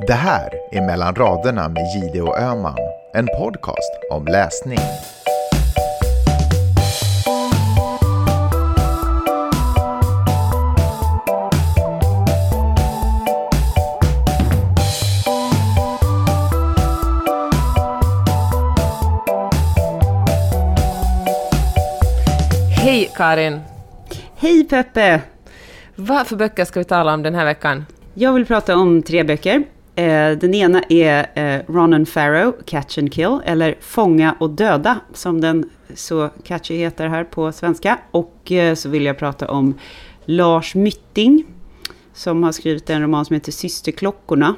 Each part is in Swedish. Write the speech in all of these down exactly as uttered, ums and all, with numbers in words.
Det här är Mellan raderna med Gide och Öman, en podcast om läsning. Hej Karin! Hej Peppe! Vad för böcker ska vi tala om den här veckan? Jag vill prata om tre böcker. Den ena är Ronan Farrow, Catch and Kill, eller Fånga och döda, som den så catchy heter här på svenska. Och så vill jag prata om Lars Mytting, som har skrivit en roman som heter Systerklockorna.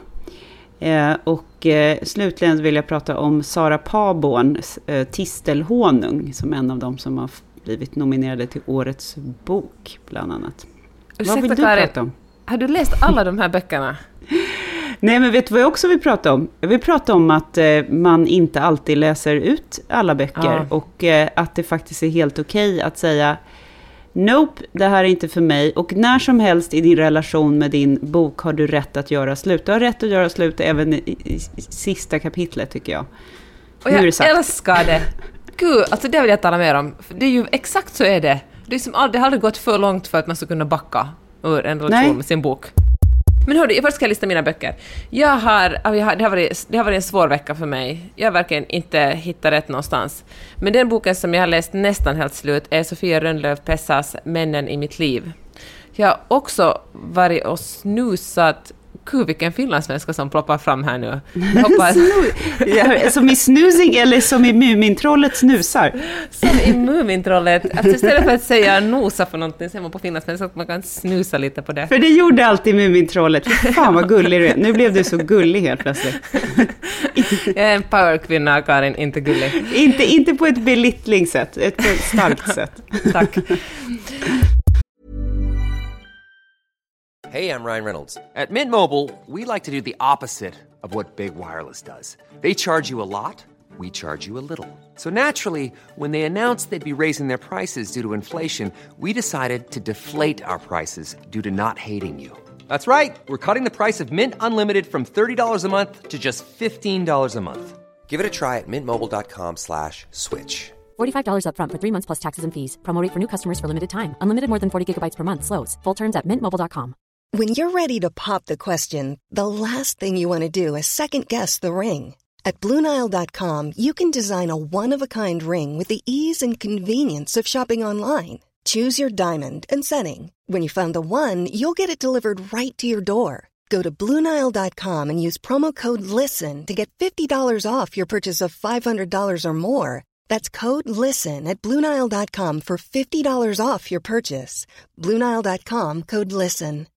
Och slutligen vill jag prata om Sara Paborn, Tistelhonung, som en av dem som har blivit nominerade till årets bok, bland annat. Ursäkta, vad vill du Karin, prata om? Har du läst alla de här böckerna? Nej, men vet du vad jag också vill prata om? Jag vill prata om att eh, man inte alltid läser ut alla böcker. Ja. Och eh, att det faktiskt är helt okej att säga nope, det här är inte för mig. Och när som helst i din relation med din bok har du rätt att göra slut. Du har rätt att göra slut även i, i, i sista kapitlet, tycker jag. Och jag älskar det. Gud, alltså det vill jag tala mer om. Det är ju exakt så är det. Det, är som, det har aldrig gått för långt för att man ska kunna backa ur en relation Nej. med sin bok. Men hörde, först ska jag lista mina böcker. Jag har, jag har, det, har varit, det har varit en svår vecka för mig. Jag har verkligen inte hittat rätt någonstans. Men den boken som jag har läst nästan helt slut är Sofia Rönnlöf Pessas Männen i mitt liv. Jag har också varit och snusat. Gud, vilken finlandssvenska som ploppar fram här nu. Jag hoppas... ja, som i snusing eller som i Mumintrollet snusar? Som i Mumintrollet. Alltså istället för att säga nosa för någonting så är man på finlandssvenska så att man kan snusa lite på det. För det gjorde alltid Mumintrollet. Fan vad gullig du är. Nu blev du så gullig helt plötsligt. Jag är en powerkvinna, Karin, inte gullig. Inte, inte på ett belittlingssätt, ett på ett starkt sätt. Tack. Hey, I'm Ryan Reynolds. At Mint Mobile, we like to do the opposite of what Big Wireless does. They charge you a lot, we charge you a little. So naturally, when they announced they'd be raising their prices due to inflation, we decided to deflate our prices due to not hating you. That's right. We're cutting the price of Mint Unlimited from thirty dollars a month to just fifteen dollars a month. Give it a try at mintmobile.com slash switch. forty-five dollars up front for three months plus taxes and fees. Promo rate for new customers for limited time. Unlimited more than forty gigabytes per month. Slows full terms at mint mobile dot com. When you're ready to pop the question, the last thing you want to do is second-guess the ring. At Blue Nile dot com, you can design a one-of-a-kind ring with the ease and convenience of shopping online. Choose your diamond and setting. When you find the one, you'll get it delivered right to your door. Go to Blue Nile dot com and use promo code LISTEN to get fifty dollars off your purchase of five hundred dollars or more. That's code LISTEN at Blue Nile dot com for fifty dollars off your purchase. Blue Nile dot com, code LISTEN.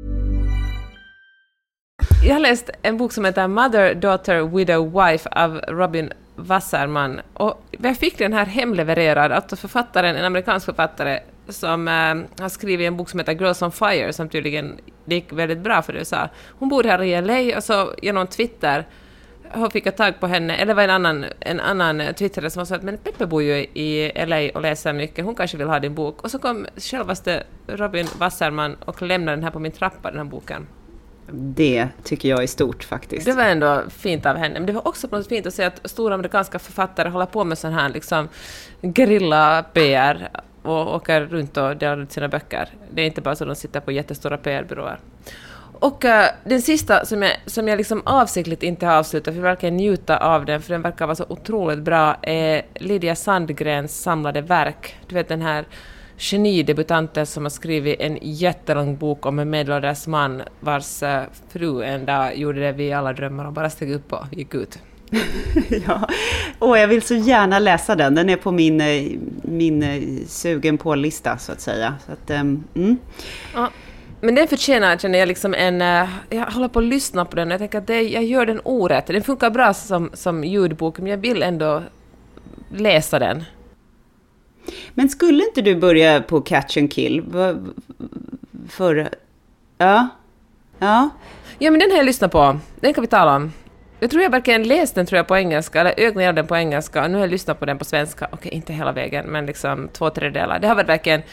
Jag har läst en bok som heter Mother, Daughter, Widow, Wife av Robin Wasserman. Och jag fick den här hemlevererad. Alltså författaren, en amerikansk författare som äh, har skrivit en bok som heter Girls on Fire, som tydligen gick väldigt bra för U S A. Hon bor här i L A och så genom Twitter hon fick jag tag på henne, eller var en annan, en annan twittrare som sa att men Peppe bor ju i L A och läser mycket, hon kanske vill ha din bok. Och så kom självaste Robin Wasserman och lämnade den här på min trappa, den här boken. Det tycker jag är stort faktiskt. Det var ändå fint av henne. Men det var också något fint att se att stora amerikanska författare håller på med sån här liksom guerilla-P R och åker runt och delar ut sina böcker. Det är inte bara så att de sitter på jättestora P R-byråer. Och uh, den sista som jag, som jag liksom avsiktligt inte har avslutat, för jag verkar njuta av den, för den verkar vara så otroligt bra, är Lydia Sandgrens samlade verk. Du vet den här genidebutanten som har skrivit en jättelång bok om en medelålders man vars uh, fru en dag gjorde det vi alla drömmar om, bara steg upp och gick ut. Ja, och jag vill så gärna läsa den. Den är på min, min sugen på-lista så att säga. Så att, um, mm. Ja. Men den förtjänar, känner jag, liksom en... Jag håller på att lyssna på den och jag tänker att det, jag gör den orätt. Den funkar bra som, som ljudbok, men jag vill ändå läsa den. Men skulle inte du börja på Catch and Kill? För... Ja. Ja. Ja, men den har jag lyssnat på. Den kan vi tala om. Jag tror jag verkligen läst den tror jag på engelska, eller ögonen den på engelska. Nu har jag lyssnat på den på svenska. Okej, inte hela vägen, men liksom två tredjedelar. Det har varit verkligen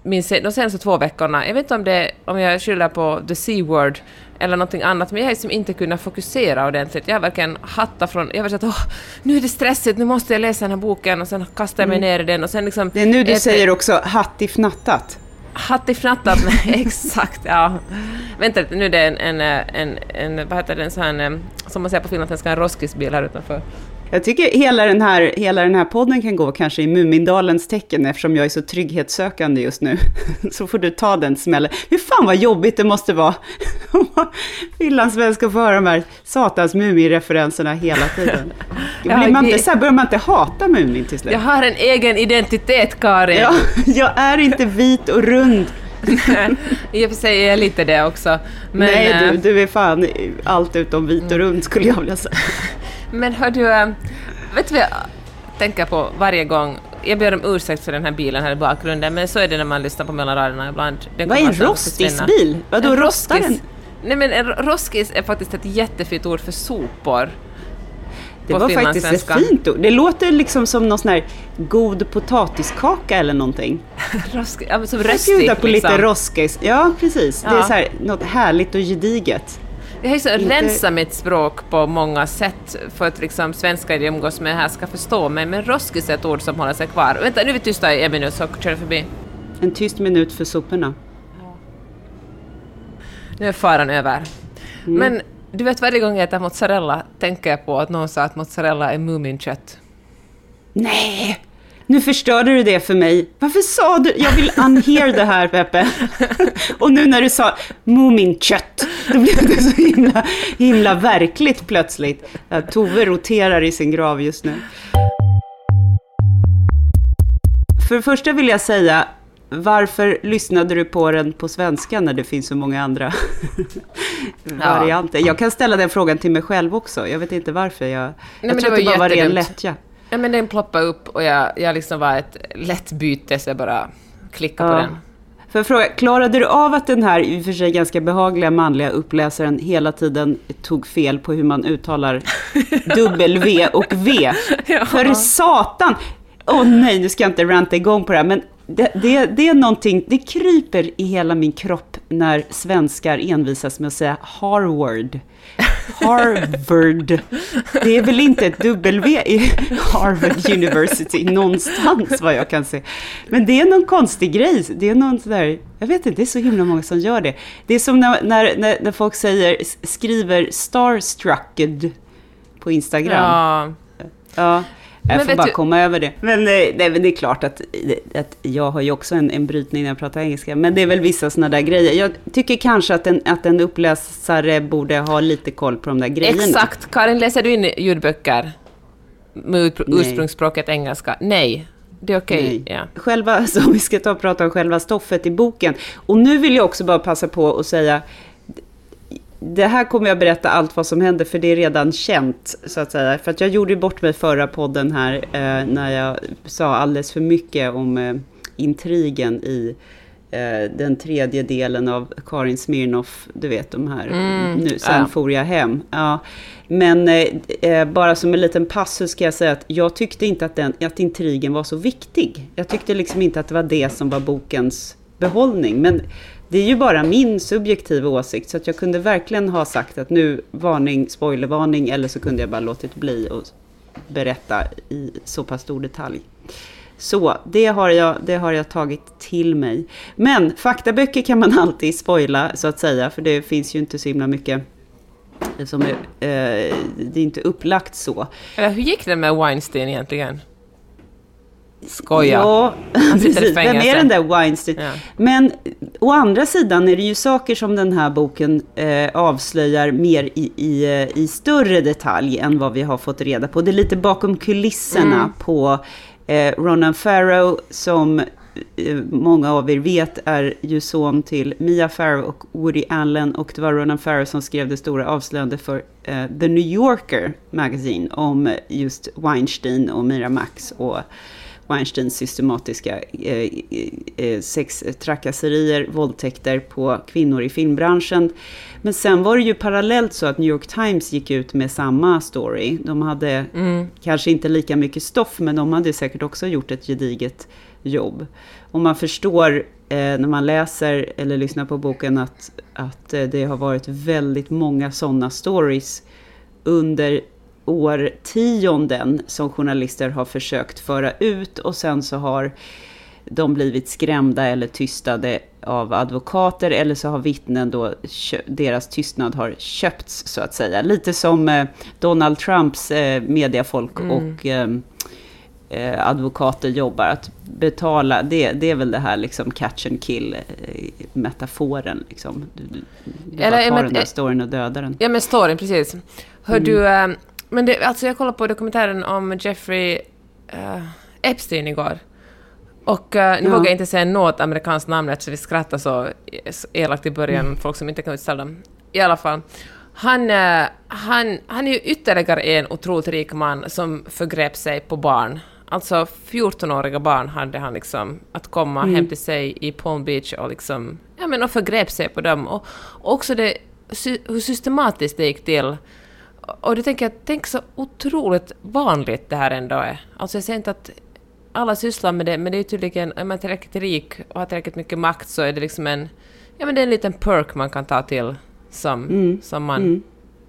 min, de senaste två veckorna, jag vet inte om, det, om jag skyller på the C-word eller någonting annat, men jag har liksom inte kunnat fokusera ordentligt. Jag har verkligen hattat från, jag har sagt, åh, nu är det stressigt, nu måste jag läsa den här boken, och sen kastar jag mig mm. ner i den, och sen liksom... Det är nu du ett, säger också hattifnattat. Hattifnattat, exakt, ja. Vänta lite, nu är det en, en, en, en vad heter det, en sån här, som man säger på finlandssvenska, en roskisbil här utanför. Jag tycker hela den, här, hela den här podden kan gå kanske i Mumindalens tecken, eftersom jag är så trygghetssökande just nu. Så får du ta den smällen. Hur fan vad jobbigt det måste vara finlandssvenska, få höra de här satans Mumin-referenserna hela tiden. Blir man inte, så här, börjar man inte hata Mumin till slut? Jag har en egen identitet, Karin. Ja, jag är inte vit och rund. I och för sig är jag lite det också. Men, nej, du, du är fan allt utom vit och rund, skulle jag vilja säga. Men hör du, vet du vad jag tänker på varje gång? Jag ber om ursäkt för den här bilen här i bakgrunden, men så är det när man lyssnar på mellanraderna ibland. Den vad är en rostisbil? Vadå, en rostar den? Nej, men en roskis är faktiskt ett jättefint ord för sopor. Det var faktiskt ett fint ord. Det låter liksom som någon sån här god potatiskaka eller någonting. Roskis, ja, som röstig. Jag bjuder på liksom. Lite roskis. Ja, precis. Ja. Det är så här, något härligt och gediget. Jag har ju så Inte... rensa mitt språk på många sätt för att liksom svenskar jag umgås med här ska förstå mig, men roskis är ett ord som håller sig kvar. Vänta, nu är vi tysta i en minut så kör det förbi. En tyst minut för soporna. Nu är faran över. Mm. Men du vet, varje gång jag äter mozzarella tänker jag på att någon sa att mozzarella är muminkött. Nej! Nu förstörde du det för mig. Varför sa du? Jag vill unhear det här, Peppe. Och nu när du sa muminkött, då blev det så himla, himla verkligt plötsligt. Tove roterar i sin grav just nu. För det första vill jag säga, varför lyssnade du på den på svenska när det finns så många andra varianter? Jag kan ställa den frågan till mig själv också. Jag vet inte varför. Jag, Nej, jag tror att det bara var ren lättja. Ja, men den ploppade upp och jag, jag liksom var ett lätt byte, så jag bara klickade ja. på den. För jag fråga, klarade du av att den här i och för sig ganska behagliga manliga uppläsaren hela tiden tog fel på hur man uttalar W och V? Ja. För satan! Åh oh, nej, nu ska jag inte ranta igång på det här, men det, det, det är någonting, det kryper i hela min kropp när svenskar envisas med att säga Harvard. Harvard. Det är väl inte ett W i Harvard University någonstans vad jag kan se. Men det är någon konstig grej. Det är någon sådär, jag vet inte, det är så himla många som gör det. Det är som när, när, när folk säger, skriver starstrucked på Instagram. Ja. Ja. Jag men får bara du... komma över det. Men, nej, men det är klart att, att jag har ju också en, en brytning när jag pratar engelska. Men det är väl vissa sådana där grejer. Jag tycker kanske att en, att en uppläsare borde ha lite koll på de där grejerna. Exakt. Karin, läser du in ljudböcker med ursprungsspråket engelska? Nej. Det är okej. Okay. Ja. Själva, så vi ska ta och prata om själva stoffet i boken. Och nu vill jag också bara passa på att säga... Det här kommer jag berätta allt vad som händer, för det är redan känt, så att säga. För att jag gjorde bort mig förra podden här eh, när jag sa alldeles för mycket om eh, intrigen i eh, den tredje delen av Karin Smirnoff, du vet de här, mm, nu, sen ja. for jag hem. Ja. Men eh, bara som en liten passus ska jag säga att jag tyckte inte att, den, att intrigen var så viktig. Jag tyckte liksom inte att det var det som var bokens behållning, men... Det är ju bara min subjektiva åsikt, så att jag kunde verkligen ha sagt att nu varning, spoilervarning, eller så kunde jag bara låtit bli och berätta i så pass stor detalj. Så det har jag, det har jag tagit till mig. Men faktaböcker kan man alltid spoila, så att säga, för det finns ju inte så himla mycket som är, eh, det är inte upplagt så. Eller hur gick det med Weinstein egentligen? Skoja. Ja, precis. Vem är den där Weinstein? Ja. Men å andra sidan är det ju saker som den här boken eh, avslöjar mer i, i, i större detalj än vad vi har fått reda på. Det är lite bakom kulisserna mm. på eh, Ronan Farrow, som eh, många av er vet är ju son till Mia Farrow och Woody Allen, och det var Ronan Farrow som skrev det stora avslöjande för eh, The New Yorker magazine om just Weinstein och Miramax och Weinsteins systematiska eh, eh, sextrakasserier, våldtäkter på kvinnor i filmbranschen. Men sen var det ju parallellt så att New York Times gick ut med samma story. De hade mm. kanske inte lika mycket stoff, men de hade säkert också gjort ett gediget jobb. Och man förstår eh, när man läser eller lyssnar på boken att, att eh, det har varit väldigt många sådana stories under årtionden som journalister har försökt föra ut, och sen så har de blivit skrämda eller tystade av advokater, eller så har vittnen då, deras tystnad har köpts så att säga. Lite som eh, Donald Trumps eh, mediafolk mm. och eh, eh, advokater jobbar, att betala, det, det är väl det här liksom catch and kill eh, metaforen liksom. Du, du, du eller, bara tar den där storyn och dödar den. Ja, men storyn, precis. Hör mm. du, eh, men det, alltså jag kollade på dokumentären om Jeffrey eh, Epstein igår. Och uh, nu ja. vågar jag inte säga något amerikanskt namn eftersom vi skrattar så elakt i början, mm. folk som inte kan utställa dem. I alla fall, han, uh, han, han är ju ytterligare en otroligt rik man som förgrep sig på barn. Alltså fjortonåriga barn hade han liksom att komma mm. hem till sig i Palm Beach och liksom, ja men och förgrep sig på dem. Och, och också det, hur systematiskt det gick till. Och det tänker jag, tänk så otroligt vanligt det här ändå är. Alltså jag säger inte att alla sysslar med det, men det är tydligen, är man tillräckligt rik och har tillräckligt mycket makt så är det liksom en, ja men det är en liten perk man kan ta till som, mm. som man. Mm.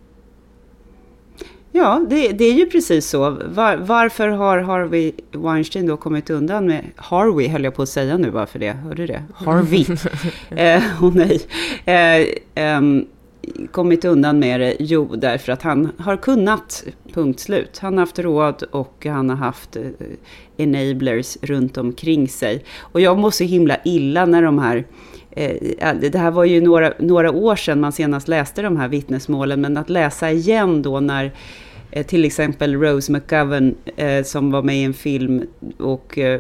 Ja, det, det är ju precis så. Var, varför har Harvey Weinstein då kommit undan med, Harvey höll jag på att säga nu, varför det? Hörde du det? Harvey. eh, oh nej. Eh, um, kommit undan med det, jo, därför att han har kunnat, punkt slut. Han har haft råd och han har haft eh, enablers runt omkring sig. Och jag mår så himla illa när de här, eh, det här var ju några, några år sedan man senast läste de här vittnesmålen, men att läsa igen då när eh, till exempel Rose McGowan eh, som var med i en film och eh,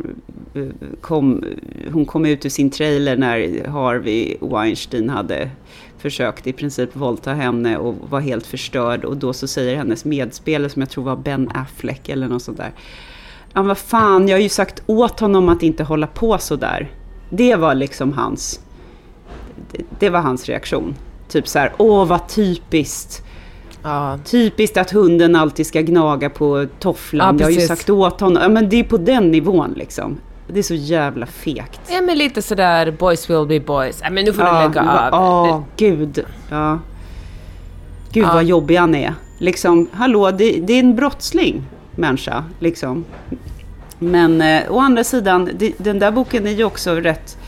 kom, hon kom ut ur sin trailer när Harvey Weinstein hade försökt i princip våldta henne och var helt förstörd, och då så säger hennes medspelare, som jag tror var Ben Affleck eller något sånt där, ja vad fan, jag har ju sagt åt honom att inte hålla på så där. Det var liksom hans det, det var hans reaktion. Typ så här, åh vad typiskt. Ja. Typiskt att hunden alltid ska gnaga på tofflan. Ja, jag har ju sagt åt honom. Ja, men det är på den nivån liksom. Det är så jävla fegt. Ja, men lite sådär, boys will be boys. Ja, men nu får ja, du lägga av. Ja, oh, gud. Ja. Gud ja. Vad jobbig han är. Liksom, hallå, det, det är en brottsling människa, liksom. Men eh, å andra sidan, det, den där boken är ju också rätt,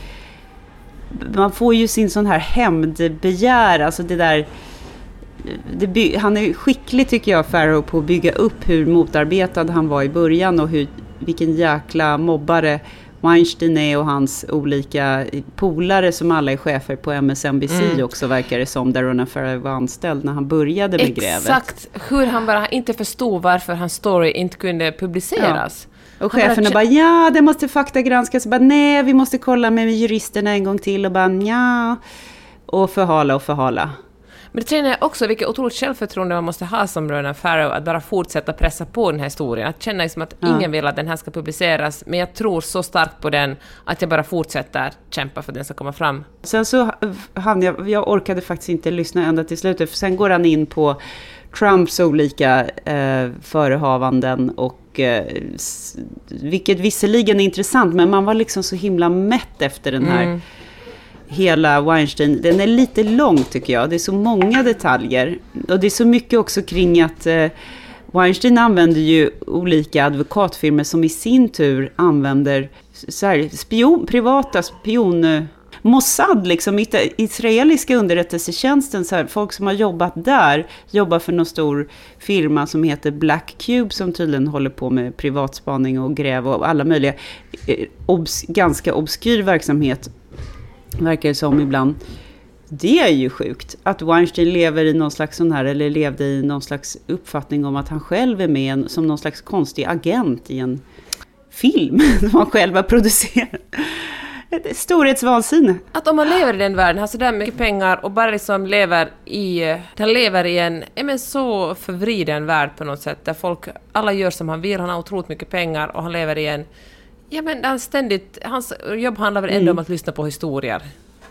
man får ju sin sån här hämndbegär, alltså det där, det by, han är skicklig tycker jag, Farrow, på att bygga upp hur motarbetad han var i början och hur, vilken jäkla mobbare Weinstein är och hans olika polare som alla är chefer på M S N B C mm. också, verkar det som, där Ronan Farrow var anställd när han började med Exakt, grävet. Exakt, hur han bara inte förstod varför hans story inte kunde publiceras. Ja. Och cheferna bara, ja, det måste faktagranskas. Bara, nej, vi måste kolla med juristerna en gång till. Och bara, ja. Och förhala och förhala. Men det känner jag också vilket otroligt självförtroende man måste ha som Ronan Farrow, att bara fortsätta pressa på den här historien. Att känna liksom att ja. ingen vill att den här ska publiceras, men jag tror så starkt på den att jag bara fortsätter kämpa för att den ska komma fram. Sen så hann jag, jag orkade faktiskt inte lyssna ända till slutet, för sen går han in på Trumps olika eh, förehavanden och eh, s- vilket visserligen är intressant, men man var liksom så himla mätt efter den här mm. hela Weinstein. Den är lite lång tycker jag. Det är så många detaljer. Och det är så mycket också kring att eh, Weinstein använder ju olika advokatfirmor som i sin tur använder så här, spion, privata spion... Mossad, liksom israeliska underrättelsetjänsten, så här, folk som har jobbat där jobbar för någon stor firma som heter Black Cube, som tydligen håller på med privatspaning och gräv och alla möjliga eh, obs, ganska obskyr verksamhet, verkar det som ibland. Det är ju sjukt att Weinstein lever i någon slags sån här, eller levde i någon slags uppfattning om att han själv är med en, som någon slags konstig agent i en film som han själv har producerat. Storhetsvansinne. Att om man lever i den världen, har så där mycket pengar och bara liksom lever i, han lever i en är men så förvriden värld på något sätt, där folk, alla gör som han vill, han har otroligt mycket pengar och han lever i en, ja men han ständigt, hans jobb handlar väl ändå mm. om att lyssna på historier,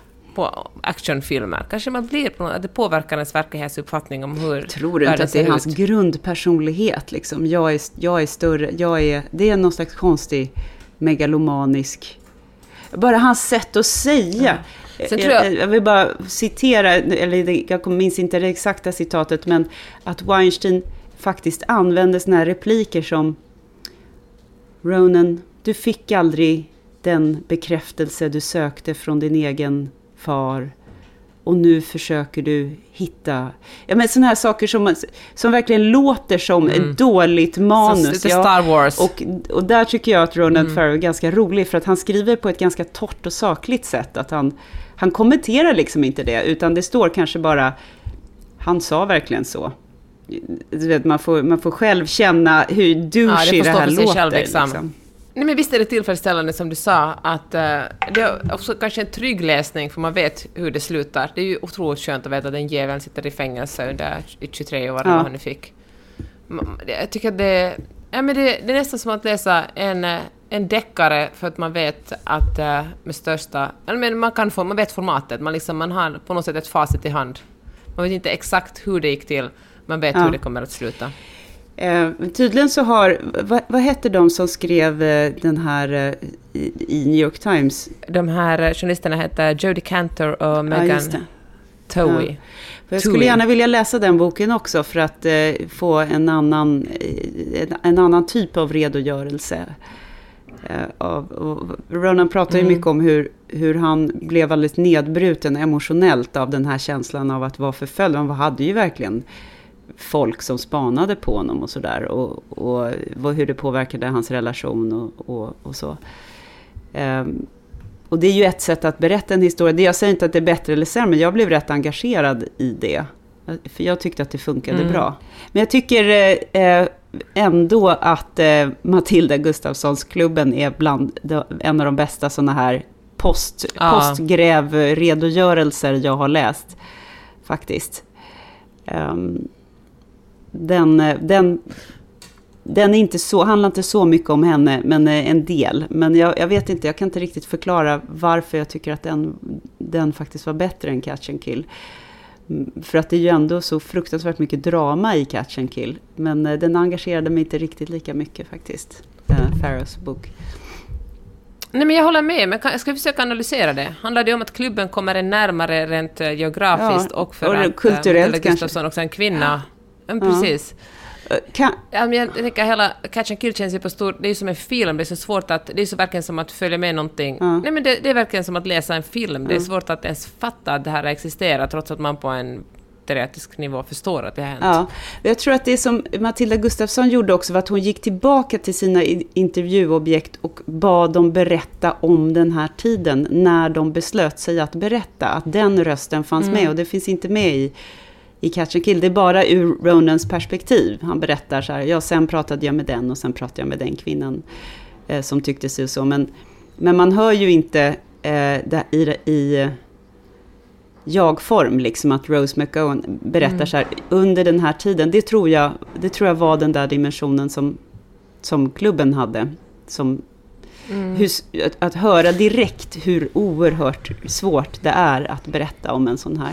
på actionfilmer. Kanske man blir på något, att det påverkar ens verklighetsuppfattning om hur tror du inte att det är ut. Hans grundpersonlighet liksom, jag är, jag är större, jag är, det är någon slags konstig megalomanisk. bara hans sätt att säga. Ja. Sen tror jag... jag, jag vill bara citera, eller jag minns inte det exakta citatet, men att Weinstein faktiskt använde såna här repliker som: Ronan, du fick aldrig den bekräftelse du sökte från din egen far. Och nu försöker du hitta... Ja, men såna här saker som, som verkligen låter som mm. ett dåligt manus. Så, ja. Star Wars. Och, och där tycker jag att Ronan mm. Farrow är ganska rolig. För att han skriver på ett ganska torrt och sakligt sätt. Att han, han kommenterar liksom inte det. Utan det står kanske bara... Han sa verkligen så. Du vet, man, får, man får själv känna hur douchey ja, det, det här låter. Själv, liksom. Liksom. Nej, men visst är det tillfredsställande som du sa att uh, det är också kanske en trygg läsning för man vet hur det slutar. Det är ju otroligt skönt att veta att den jäveln sitter i fängelse under tjugotre år eller ja. vad han nu fick. Jag tycker att det, ja, men det, det är nästan som att läsa en, en deckare för att man vet att uh, med största, men man kan få, man vet formatet, man, liksom, man har på något sätt ett facit i hand. Man vet inte exakt hur det gick till, man vet ja. hur det kommer att sluta. Eh, tydligen så har, vad, vad hette de som skrev eh, den här eh, i, i New York Times? De här journalisterna heter Jodie Cantor och Megan ja, Towie. Ja. Jag skulle gärna vilja läsa den boken också för att eh, få en annan, en, en annan typ av redogörelse. Eh, av, och Ronan pratar ju mm. mycket om hur, hur han blev väldigt nedbruten emotionellt av den här känslan av att vara förföljd. Han hade ju verkligen folk som spanade på honom och sådär. Och, och, och hur det påverkade hans relation och, och, och så. Um, och det är ju ett sätt att berätta en historia. Jag säger inte att det är bättre eller sämre, men jag blev rätt engagerad i det. För jag tyckte att det funkade mm. bra. Men jag tycker eh, ändå att eh, Matilda Gustafssons klubben är bland de, en av de bästa såna här post, ja. postgrävredogörelser jag har läst. Faktiskt. Um, den, den, den är inte så, handlar inte så mycket om henne, men en del. Men jag, jag vet inte, jag kan inte riktigt förklara varför jag tycker att den, den faktiskt var bättre än Catch and Kill. För att det är ju ändå så fruktansvärt mycket drama i Catch and Kill. Men den engagerade mig inte riktigt lika mycket faktiskt, uh, Farrows bok. Nej, men jag håller med, men jag ska försöka analysera det. Handlar det om att klubben kommer en närmare rent geografiskt ja, och för och att kulturellt äh, Gustafsson också en kvinna. Ja. Ja, precis. Kan... Ja, men jag tänker hela Catch and Kill känns ju på stor, det är ju som en film, det är så svårt att, det är så verkligen som att följa med någonting. Ja. Nej, men det, det är verkligen som att läsa en film. Det är svårt att ens fatta att det här existerar trots att man på en teoretisk nivå förstår att det har hänt. Ja, jag tror att det som Matilda Gustafsson gjorde också var att hon gick tillbaka till sina intervjuobjekt och bad dem berätta om den här tiden när de beslöt sig att berätta, att den rösten fanns mm. med, och det finns inte med i i Catch and Kill. Det är bara ur Ronans perspektiv. Han berättar så här, ja, sen pratade jag med den och sen pratade jag med den kvinnan eh, som tyckte sig så. Men, men man hör ju inte eh, där, i, i jag-form liksom att Rose McGowan berättar mm. så här, under den här tiden. Det tror jag, det tror jag var den där dimensionen som, som klubben hade. Som, mm. hur, att, att höra direkt hur oerhört svårt det är att berätta om en sån här.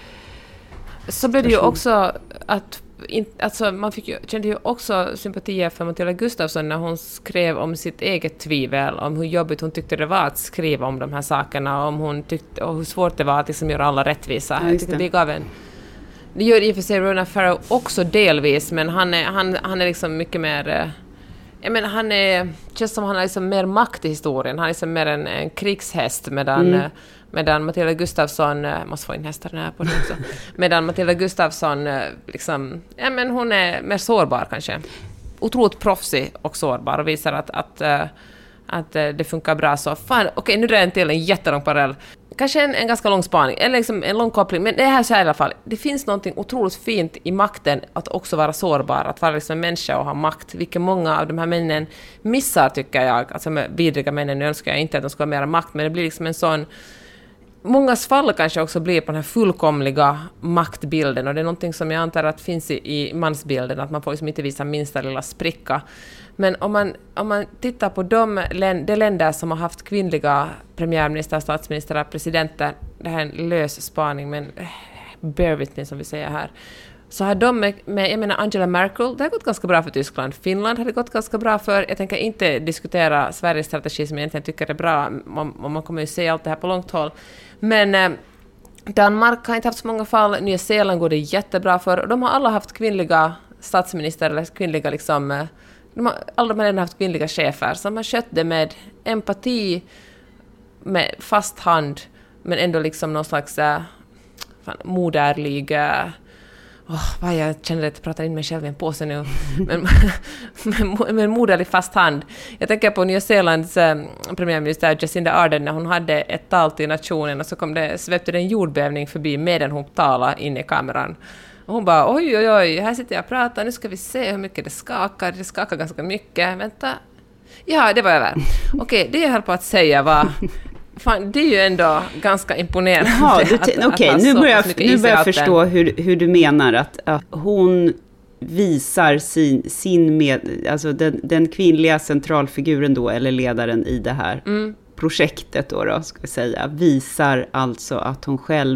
Så blev det ju också att in, alltså man fick ju, kände ju också sympatier för Matilda Gustafsson när hon skrev om sitt eget tvivel, om hur jobbigt hon tyckte det var att skriva om de här sakerna, om hon tyckte, och hur svårt det var att liksom göra alla rättvisa. Ja, jag tyckte det gav en, det gör i och för sig Ronan Farrow också delvis, men han är, han, han är liksom mycket mer, jag menar, han är, känns som han har liksom mer makt i historien, han är liksom mer en, en krigshäst, medan mm. Medan Matilda Gustafsson, måste få in hästarna här på det också. Medan Matilda Gustafsson liksom, ja, men hon är mer sårbar kanske. Otroligt proffsig och sårbar och visar att, att, att det funkar bra så. Fan, okej, okay, nu drar jag till en jättelång parallell. Kanske en, en ganska lång spaning, eller liksom en lång koppling. Men det här så här i alla fall. Det finns någonting otroligt fint i makten att också vara sårbar. Att vara liksom en människa och ha makt. Vilket många av de här männen missar, tycker jag. Alltså med vidriga männen, nu önskar jag inte att de ska ha mer makt. Men det blir liksom en sån... Mångas fall kanske också blir på den här fullkomliga maktbilden, och det är någonting som jag antar att finns i, i mansbilden, att man får liksom inte visa minsta lilla spricka. Men om man, om man tittar på de, de länder som har haft kvinnliga premiärminister, statsminister, presidenter, det här är en lös spaning, men bear with me som vi säger här. så har de med, med, jag menar Angela Merkel, det har gått ganska bra för Tyskland. Finland har det gått ganska bra för. Jag tänker inte diskutera Sveriges strategi som jag egentligen tycker är bra, man, man kommer ju se allt det här på långt håll. Men eh, Danmark har inte haft så många fall, Nya Zeeland går det jättebra för, och de har alla haft kvinnliga statsminister eller kvinnliga liksom, de har, alla de har haft kvinnliga chefer som har skött det med empati, med fast hand, men ändå liksom någon slags äh, fan, moderlig äh, oh, vad jag känner att jag pratar in mig själv i en påse nu men, men, men moderlig fast hand. Jag tänker på Nya Zeelands äh, premiärminister Jacinda Ardern när hon hade ett tal till nationen och så kom det, svepte det en jordbävning förbi medan hon talade in i kameran. Och hon bara, oj, oj, oj, här sitter jag och pratar, nu ska vi se hur mycket det skakar. Det skakar ganska mycket. Vänta. Ja, det var över. Okej, okay, det jag höll på att säga var... Fan, det är ju ändå ganska imponerande. Jaha, okej, okay, nu börjar jag, nu börjar jag förstå hur, hur du menar att, att hon visar sin, sin med, alltså den, den kvinnliga centralfiguren då, eller ledaren i det här mm. projektet då, då, ska jag säga, visar alltså att hon själv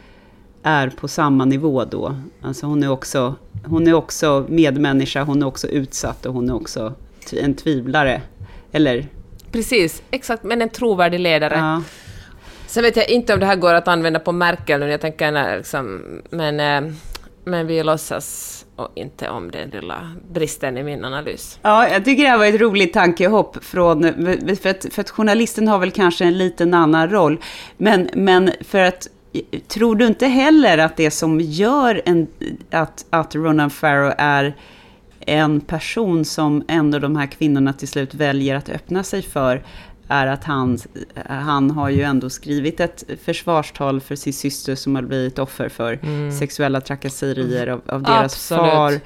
är på samma nivå då. Alltså hon är också, hon är också medmänniska, hon är också utsatt och hon är också en tvivlare. Eller... Precis, exakt, men en trovärdig ledare. Ja. Sen vet jag inte om det här går att använda på Merkel nu, jag tänker när, liksom, men, men vi låtsas och inte om den lilla bristen i min analys. Ja, jag tycker det här var ett roligt tankehopp från, för att, för att journalisten har väl kanske en liten annan roll, men, men för att tror du inte heller att det som gör en, att, att Ronan Farrow är en person som ändå de här kvinnorna till slut väljer att öppna sig för är att han, han har ju ändå skrivit ett försvarstal för sin syster som har blivit offer för mm. sexuella trakasserier av, av deras Absolut. far.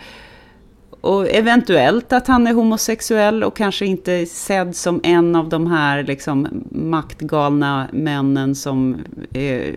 Och eventuellt att han är homosexuell och kanske inte sedd som en av de här liksom maktgalna männen som är,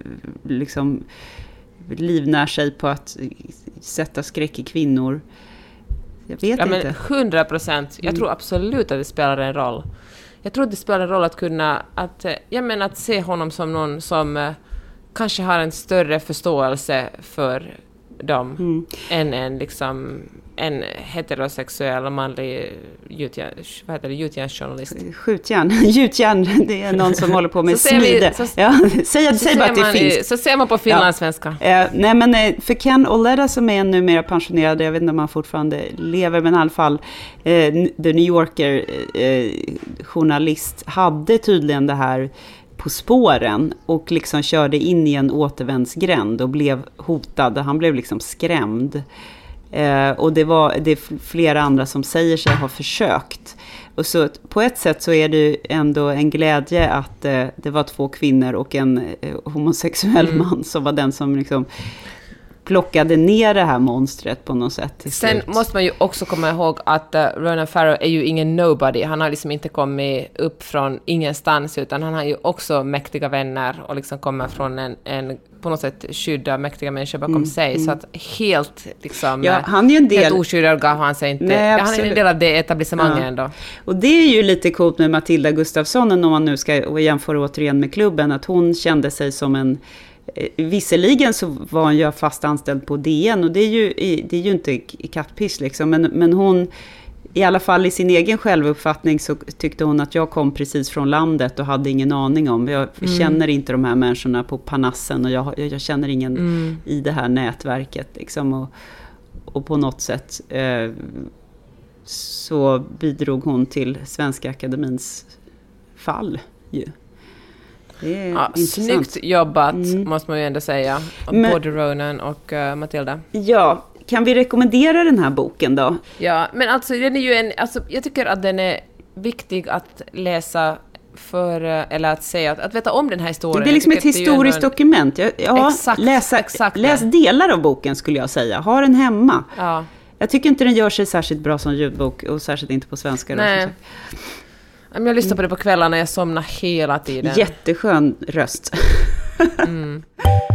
liksom livnär sig på att sätta skräck i kvinnor. Jag vet ja, inte. Men hundra procent. Jag tror absolut att det spelar en roll. Jag tror att det spelar en roll att kunna, att, jag menar att se honom som någon som eh, kanske har en större förståelse för dem mm. än en liksom en heterosexuell manlig gjutjärn, vad heter det, gjutjärnsjournalist. Skjutjärn, gjutjärn, det är någon som håller på med smide. Så, ja, säg säg bara att det finns. Så ser man på finlandssvenska. Ja. Eh, nej men för Ken Olleda som är numera pensionerad, jag vet inte om han fortfarande lever, men i alla fall eh, The New Yorker eh, journalist hade tydligen det här på spåren och liksom körde in i en återvändsgränd och blev hotad. Han blev liksom skrämd. Eh, och det var det är flera andra som säger sig ha försökt. Och så på ett sätt så är det ändå en glädje att eh, det var två kvinnor och en eh, homosexuell mm. man som var den som liksom plockade ner det här monstret på något sätt till Sen slut. måste man ju också komma ihåg att uh, Ronan Farrow är ju ingen nobody. Han har liksom inte kommit upp från ingenstans, utan han har ju också mäktiga vänner och liksom kommer från en, en på något sätt skydda mäktiga människor bakom mm, sig. Mm. Så att helt liksom ja, han är ju en del... helt oskyddad gav han sig inte. Nej, han är en del av det etablissemanget ja. ändå. Och det är ju lite coolt med Matilda Gustafsson, om man nu ska jämföra återigen med klubben, att hon kände sig som en... Visserligen så var hon ju fast anställd på D N och det är ju, det är ju inte kattpiss liksom, men, men hon i alla fall i sin egen självuppfattning så tyckte hon att jag kom precis från landet och hade ingen aning om, jag mm. känner inte de här människorna på Panassen och jag, jag känner ingen mm. i det här nätverket liksom, och, och på något sätt eh, så bidrog hon till Svenska Akademins fall ju. Ja, snyggt jobbat mm. måste man ju ändå säga. Men, både Ronan och uh, Matilda. Ja, kan vi rekommendera den här boken då? Ja, men alltså den är ju en, alltså, jag tycker att den är viktig att läsa för, eller att säga, att, att veta om den här historien. Det är liksom ett historiskt en... dokument. Ja, ja, exakt, läsa, exakt. Läs delar av boken skulle jag säga. Ha den hemma. Ja. Jag tycker inte den gör sig särskilt bra som ljudbok och särskilt inte på svenska. Nej. Då, jag lyssnar på det på kvällarna, jag somnar hela tiden. Jätteskön röst. mm.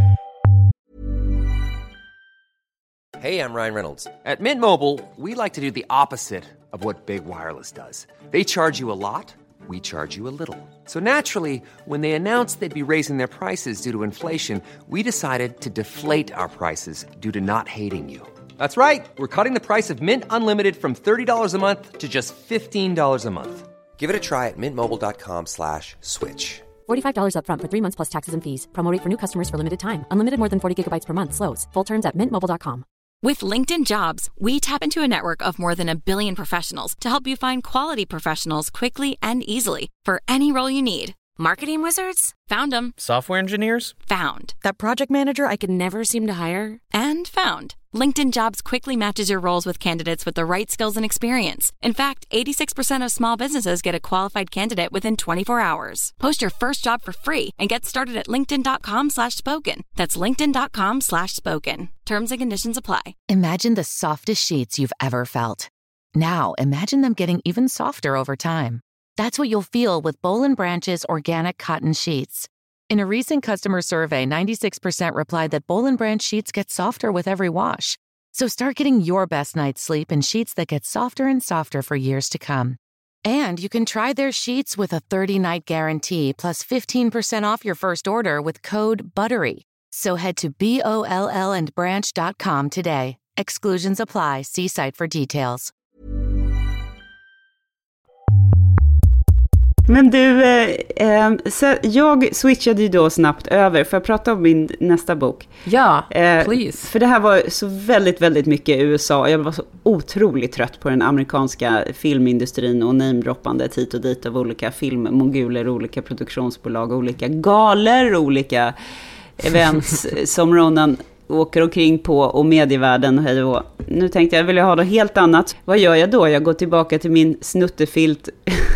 Hey, I'm Ryan Reynolds. At Mint Mobile, we like to do the opposite of what Big Wireless does. They charge you a lot, we charge you a little. So naturally, when they announced they'd be raising their prices due to inflation, we decided to deflate our prices due to not hating you. That's right. We're cutting the price of Mint Unlimited from thirty dollars a month to just fifteen dollars a month. Give it a try at mintmobile.com slash switch. forty-five dollars up front for three months plus taxes and fees. Promo rate for new customers for limited time. Unlimited more than forty gigabytes per month slows. Full terms at mint mobile dot com. With LinkedIn Jobs, we tap into a network of more than a billion professionals to help you find quality professionals quickly and easily for any role you need. Marketing wizards? Found them. Software engineers? Found. That project manager I could never seem to hire? And found. LinkedIn Jobs quickly matches your roles with candidates with the right skills and experience. In fact, eighty-six percent of small businesses get a qualified candidate within twenty-four hours. Post your first job for free and get started at linkedin.com slash spoken. That's linkedin.com slash spoken. Terms and conditions apply. Imagine the softest sheets you've ever felt. Now, imagine them getting even softer over time. That's what you'll feel with Boll and Branch's organic cotton sheets. In a recent customer survey, ninety-six percent replied that Boll and Branch sheets get softer with every wash. So start getting your best night's sleep in sheets that get softer and softer for years to come. And you can try their sheets with a thirty-night guarantee plus fifteen percent off your first order with code BUTTERY. So head to B O L L and branch dot com today. Exclusions apply. See site for details. Men du, eh, så jag switchade ju då snabbt över för att prata om min nästa bok. Ja, eh, please. För det här var så väldigt, väldigt mycket U S A. Jag var så otroligt trött på den amerikanska filmindustrin och namedroppandet hit och dit av olika filmmoguler, olika produktionsbolag, olika galer, olika events som Ronan åker omkring på och medievärlden. Hej och nu tänkte jag, vill jag ha något helt annat. Vad gör jag då? Jag går tillbaka till min snuttefilt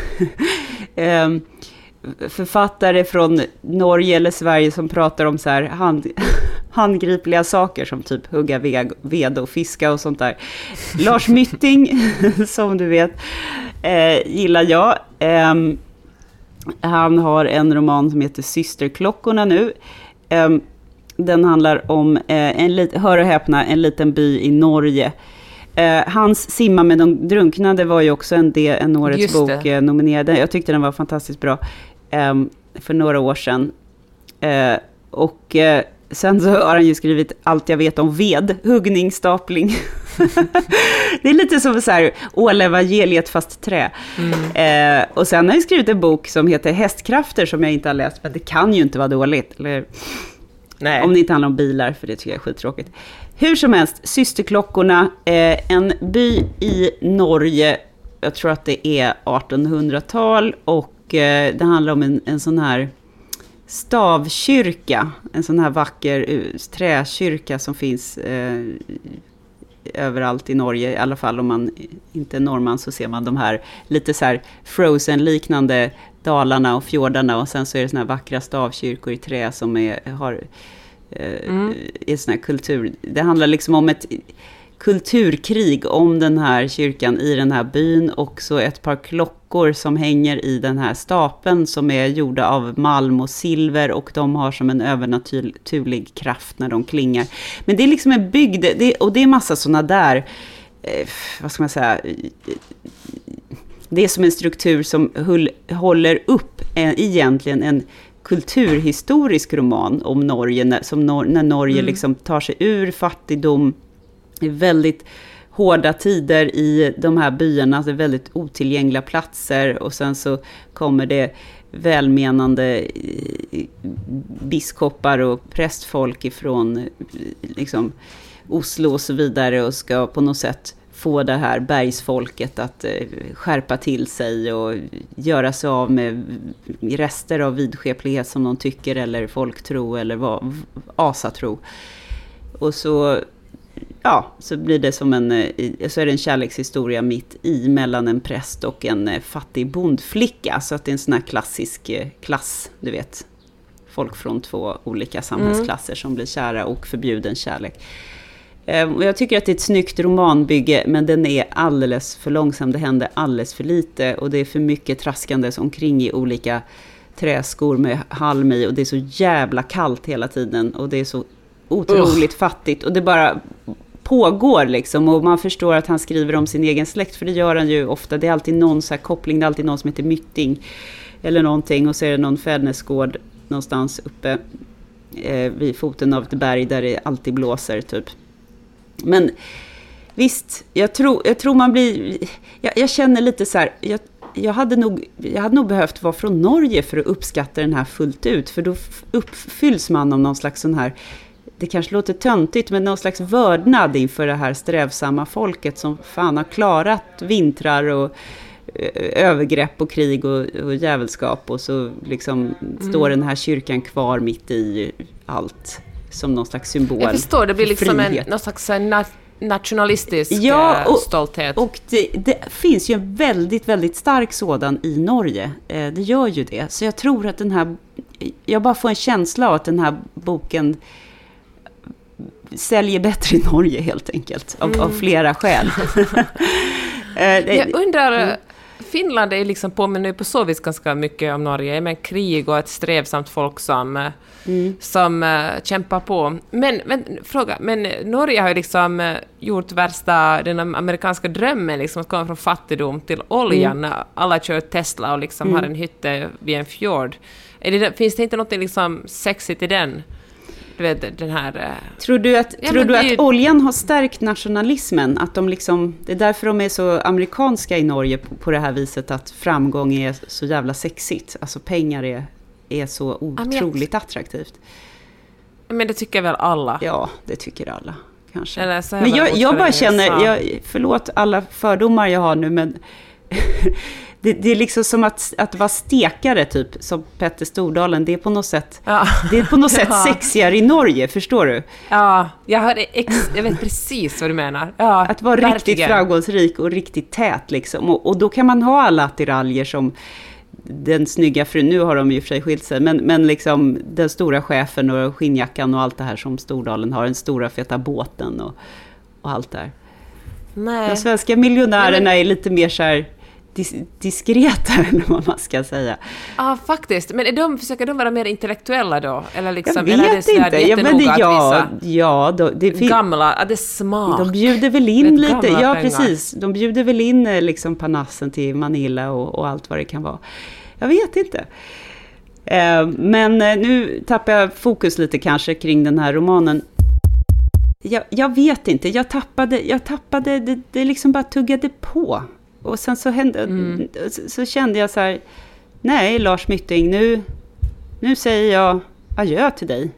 Um, författare från Norge eller Sverige som pratar om så här hand, handgripliga saker som typ hugga ved, ved och fiska och sånt där. Lars Mytting, som du vet, eh, gillar jag. Um, han har en roman som heter Systerklockorna nu. Um, den handlar om, eh, en lit, hör och häpna, en liten by i Norge. Uh, hans Simma med de drunknade var ju också en, del, en årets bok uh, nominerad. Jag tyckte den var fantastiskt bra um, för några år sedan. Uh, och uh, sen så har han ju skrivit Allt jag vet om ved, huggning, stapling. Det är lite som så här ålevangeliet fast trä. Mm. Uh, och sen har jag skrivit en bok som heter Hästkrafter som jag inte har läst, men det kan ju inte vara dåligt. Eller, nej. Om det inte handlar om bilar, för det tycker jag är skittråkigt. Hur som helst, Systerklockorna, eh, en by i Norge, jag tror att det är artonhundratal, och eh, det handlar om en, en sån här stavkyrka, en sån här vacker uh, träkyrka som finns eh, överallt i Norge. I alla fall om man inte är norrman så ser man de här lite så här Frozen-liknande dalarna och fjordarna, och sen så är det såna här vackra stavkyrkor i trä som är, har Mm. i sån här kultur. Det handlar liksom om ett kulturkrig om den här kyrkan i den här byn, och så ett par klockor som hänger i den här stapeln som är gjorda av malm och silver, och de har som en övernaturlig kraft när de klingar. Men det är liksom en bygd, det, och det är massa såna där eh, vad ska man säga, det är som en struktur som hull, håller upp eh, egentligen en kulturhistorisk roman om Norge, när, som nor- när Norge mm. liksom tar sig ur fattigdom i väldigt hårda tider i de här byarna, alltså väldigt otillgängliga platser, och sen så kommer det välmenande biskopar och prästfolk ifrån liksom Oslo och så vidare, och ska på något sätt få det här bergsfolket att eh, skärpa till sig och göra sig av med rester av vidskeplighet som de tycker, eller folktro eller vad, asatro. Och så ja, så blir det som en eh, så är det en kärlekshistoria mitt i mellan en präst och en eh, fattig bondflicka, så att det är en sån här klassisk eh, klass, du vet, folk från två olika samhällsklasser mm. som blir kära och förbjuden kärlek. Och jag tycker att det är ett snyggt romanbygge, men den är alldeles för långsam. Det händer alldeles för lite, och det är för mycket traskandes omkring i olika träskor med halm i, och det är så jävla kallt hela tiden, och det är så otroligt uh. fattigt, och det bara pågår liksom, och man förstår att han skriver om sin egen släkt, för det gör han ju ofta. Det är alltid någon så här koppling, det är alltid någon som heter Mytting eller någonting, och så är det någon fädnesgård någonstans uppe eh, vid foten av ett berg där det alltid blåser typ. Men visst, jag tror, jag tror man blir, jag, jag känner lite så här, jag, jag, hade nog, jag hade nog behövt vara från Norge för att uppskatta den här fullt ut, för då uppfylls man av någon slags sån här, det kanske låter töntigt, men någon slags vördnad inför det här strävsamma folket som fan har klarat vintrar och övergrepp och krig och, och jävelskap, och så liksom mm. står den här kyrkan kvar mitt i allt som någon slags symbol. Jag förstår, det blir liksom en, någon slags na- nationalistisk ja, och, stolthet. Och det, det finns ju en väldigt, väldigt stark sådan i Norge. Eh, det gör ju det. Så jag tror att den här, jag bara får en känsla av att den här boken säljer bättre i Norge helt enkelt. Av, mm. av flera skäl. eh, jag undrar... Mm. Finland är liksom påminner på så vis ganska mycket om Norge, med krig och ett strävsamt folk som, mm. som uh, kämpar på. Men, men, fråga, men Norge har ju liksom uh, gjort värsta, den amerikanska drömmen, liksom, att komma från fattigdom till oljan. Mm. Alla kör Tesla och liksom mm. har en hytte vid en fjord. Är det, finns det inte något liksom sexigt i den? Du vet, den här... Uh... Tror du att, ja, tror du att ju... oljan har stärkt nationalismen? Att de liksom, det är därför de är så amerikanska i Norge på, på det här viset, att framgång är så jävla sexigt. Alltså pengar är, är så otroligt jag... attraktivt. Men det tycker väl alla? Ja, det tycker alla. Kanske. Eller så men jag, jag bara känner, jag, förlåt alla fördomar jag har nu, men... Det, det är liksom som att, att vara stekare typ, som Petter Stordalen. Det är på något sätt, ja. det är på något sätt ja. sexigare i Norge, förstår du? Ja, jag, har ex, jag vet precis vad du menar. Ja, att vara verkligen. Riktigt framgångsrik och riktigt tät liksom. Och, och då kan man ha alla attiraljer som den snygga frun. Nu har de ju för sig skilt sig. Men, men liksom den stora chefen och skinnjackan och allt det här som Stordalen har. Den stora feta båten och, och allt där. Nej. De svenska miljonärerna Nej, men... är lite mer så här... Dis- diskreta eller vad man ska säga. Ja, faktiskt. Men är de, försöker de vara mer intellektuella då? Eller liksom, jag vet eller är det inte. Ja, men det, ja, ja, då, det fin- gamla, ja, det är smart. De bjuder väl in lite. Ja, pengar. Precis. De bjuder väl in liksom panassen till Manila och, och allt vad det kan vara. Jag vet inte. Eh, men nu tappar jag fokus lite kanske kring den här romanen. Jag, jag vet inte. Jag tappade, jag tappade det, det liksom bara tuggade på. Och sen så, hände, mm. så, så kände jag så här, nej Lars Mytting, nu, nu säger jag adjö till dig.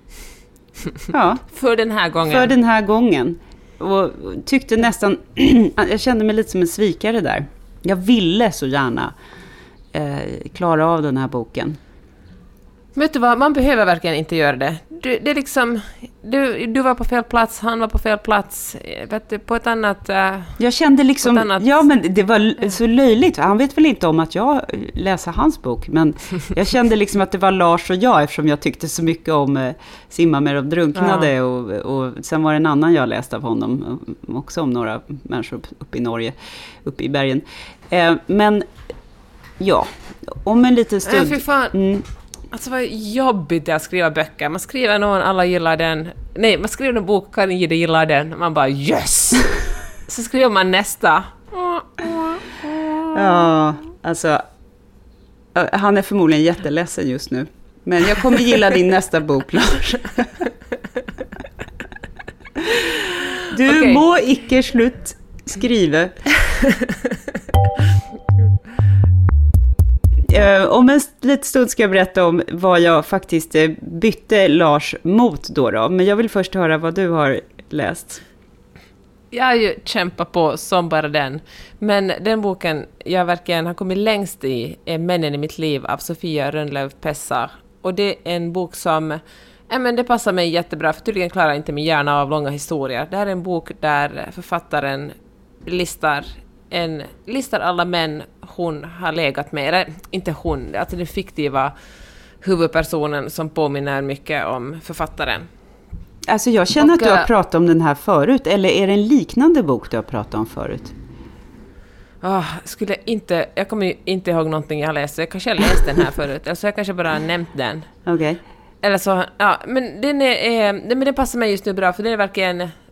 Ja. För den här gången. För den här gången. Och tyckte nästan, jag kände mig lite som en svikare där. Jag ville så gärna eh, klara av den här boken. Vet du vad, man behöver verkligen inte göra det. Du, det är liksom, du, du var på fel plats, han var på fel plats. Vet du, på ett annat... Uh, jag kände liksom, annat, ja men det var så löjligt. Han vet väl inte om att jag läser hans bok. Men jag kände liksom att det var Lars och jag, eftersom jag tyckte så mycket om uh, Simma med de drunknade. Ja. Och, och sen var det en annan jag läste av honom. Också om några människor uppe upp i Norge, uppe i bergen. Uh, men ja, om en liten stund... Äh, för fan... Mm, alltså vad jobbigt det är att skriva böcker. Man skriver någon, alla gillar den. Nej, man skriver en bok, Karin Gide gillar den. Man bara, yes! Så skriver man nästa. Ja, alltså... Han är förmodligen jätteledsen just nu. Men jag kommer gilla din nästa bok, Lars. Du okay. må icke slut skriva. Uh, om en liten stund ska jag berätta om vad jag faktiskt uh, bytte Lars mot då, då. Men jag vill först höra vad du har läst. Jag har ju kämpat på som bara den. Men den boken jag verkligen har kommit längst i är Männen i mitt liv av Sofia Rönnlöv-Pessar. Och det är en bok som... Ja, men det passar mig jättebra, för tydligen klarar inte min hjärna av långa historier. Det här är en bok där författaren listar... En, listar alla män hon har legat med, eller inte hon, alltså den fiktiva huvudpersonen som påminner mycket om författaren. Alltså jag känner och, att du har pratat om den här förut, eller är det en liknande bok du har pratat om förut? Oh, skulle inte, jag kommer ju inte ihåg någonting jag har läst, jag kanske har läst den här förut, eller så jag kanske bara har nämnt den. Okej. Okay. Eller så, ja, men den, är, men den passar mig just nu bra, för den är verkligen,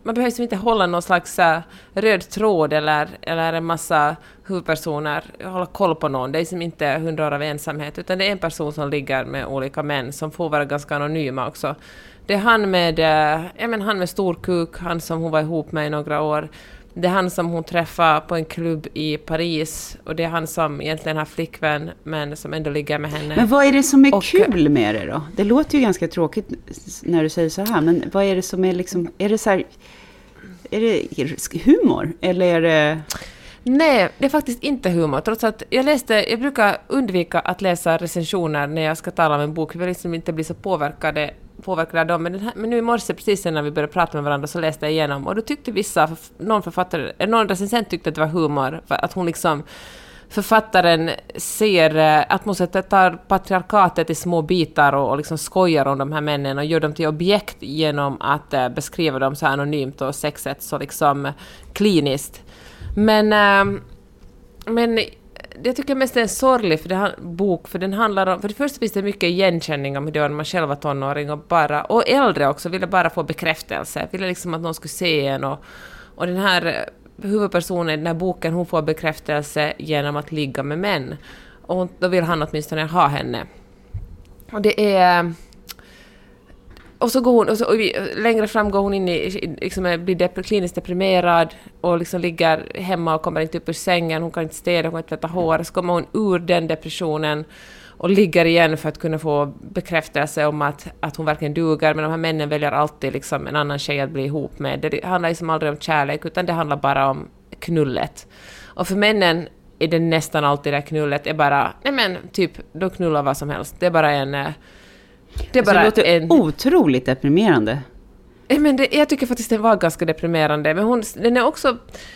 man behöver liksom inte hålla någon slags uh, röd tråd eller, eller en massa huvudpersoner, hålla koll på någon. Det är liksom inte hundra år av ensamhet, utan det är en person som ligger med olika män som får vara ganska anonyma också. Det är han med, uh, ja, men han med stor kuk, han som hon var ihop med i några år. Det är han som hon träffar på en klubb i Paris, och det är han som egentligen har flickvän men som ändå ligger med henne. Men vad är det som är och, kul med det då? Det låter ju ganska tråkigt när du säger så här, men vad är det som är liksom, är det så här, är det humor eller är det... Nej, det är faktiskt inte humor. Trots att jag läste, jag brukar undvika att läsa recensioner när jag ska tala om en bok. Jag vill liksom inte bli så påverkade, påverkade av dem. Men, den här, men nu i morse, precis när vi började prata med varandra, så läste jag igenom. Och då tyckte vissa, någon författare, någon recensent tyckte att det var humor. För att hon liksom, författaren ser att hon tar patriarkatet i små bitar och, och liksom skojar om de här männen och gör dem till objekt genom att uh, beskriva dem så anonymt och sexet så liksom kliniskt. Men, äh, men jag tycker mest det är en sorglig för det här, bok, för den handlar om, för det första finns det mycket igenkänning om hur det var när man själv var tonåring och, bara, och äldre också ville bara få bekräftelse, ville liksom att någon skulle se en, och, och den här huvudpersonen i den här boken, hon får bekräftelse genom att ligga med män, och då vill han åtminstone ha henne. Och det är... Och så går hon, och så, och vi, längre fram går hon in i, liksom, blir dep- kliniskt deprimerad och liksom ligger hemma och kommer inte upp ur sängen, hon kan inte städa, hon kan inte tvätta hår. Så kommer hon ur den depressionen och ligger igen för att kunna få bekräftelse om att, att hon verkligen duger. Men de här männen väljer alltid liksom en annan tjej att bli ihop med. Det handlar liksom aldrig om kärlek, utan det handlar bara om knullet. Och för männen är det nästan alltid det knullet är bara, nej men typ, de knullar vad som helst. Det är bara en... Det är bara alltså, det låter en... otroligt deprimerande. Men det, jag tycker faktiskt det var ganska deprimerande. Men hon, den är också...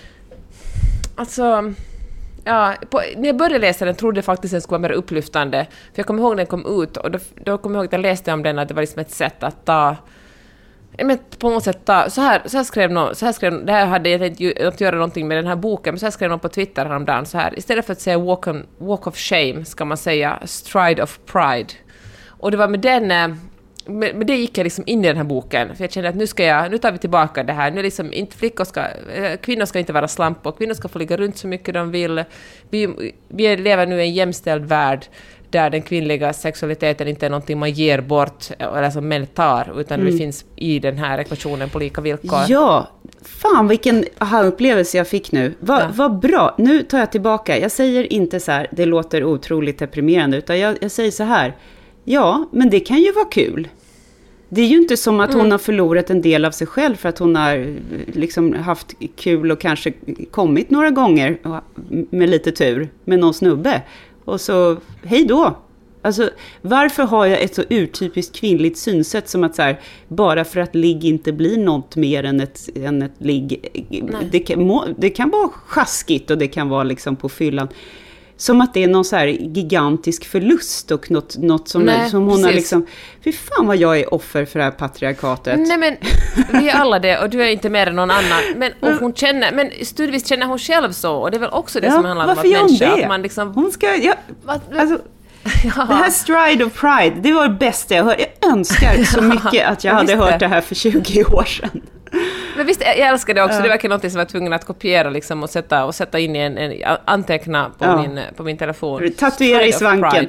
Alltså... Ja, på, när jag började läsa den trodde jag faktiskt den skulle vara mer upplyftande. För jag kommer ihåg när den kom ut. Och då, då kommer jag ihåg att jag läste om den att det var liksom ett sätt att ta... Men på något sätt ta... Så här, så här skrev någon... Så här skrev, det här hade jag inte att göra någonting med den här boken. Men så här skrev någon på Twitter häromdagen så här. Istället för att säga walk, on, walk of shame ska man säga stride of pride. Och det var med den, med, med det gick jag liksom in i den här boken. För jag kände att nu ska jag, nu tar vi tillbaka det här. Nu liksom inte flickor ska, kvinnor ska inte vara slampor. Kvinnor ska få ligga runt så mycket de vill. Vi, vi lever nu i en jämställd värld där den kvinnliga sexualiteten inte är någonting man ger bort eller som män tar, utan mm. det finns i den här ekvationen på lika villkor. Ja, fan vilken aha-upplevelse jag fick nu. Vad ja. vad bra, nu tar jag tillbaka. Jag säger inte så här, det låter otroligt deprimerande, utan jag, jag säger så här. Ja, men det kan ju vara kul. Det är ju inte som att hon mm. har förlorat en del av sig själv för att hon har liksom haft kul och kanske kommit några gånger med lite tur med någon snubbe. Och så, hej då. Alltså, varför har jag ett så urtypiskt kvinnligt synsätt som att så här, bara för att ligg inte blir något mer än ett, än ett ligg. Det kan, må, det kan vara sjaskigt och det kan vara liksom på fyllan. Som att det är någon så här gigantisk förlust och något, något som, Nej, som hon precis. har liksom... Fy fan vad jag är offer för det här patriarkatet. Nej men, vi är alla det och du är inte mer än någon annan. Men, och hon känner, men stundvis känner hon själv så. Och det är väl också det ja, som handlar om att människa... Att man liksom, hon ska... Ja, alltså, ja. Det här stride of pride, det var det bästa jag hört. Jag önskar så mycket att jag hade hört det här för tjugo år sedan. Men visst, jag älskar det också. Ja. Det verkar något som jag var tvungen att kopiera liksom, och, sätta, och sätta in i en, en anteckna på, ja. min, på min telefon. Tatuera i svanken.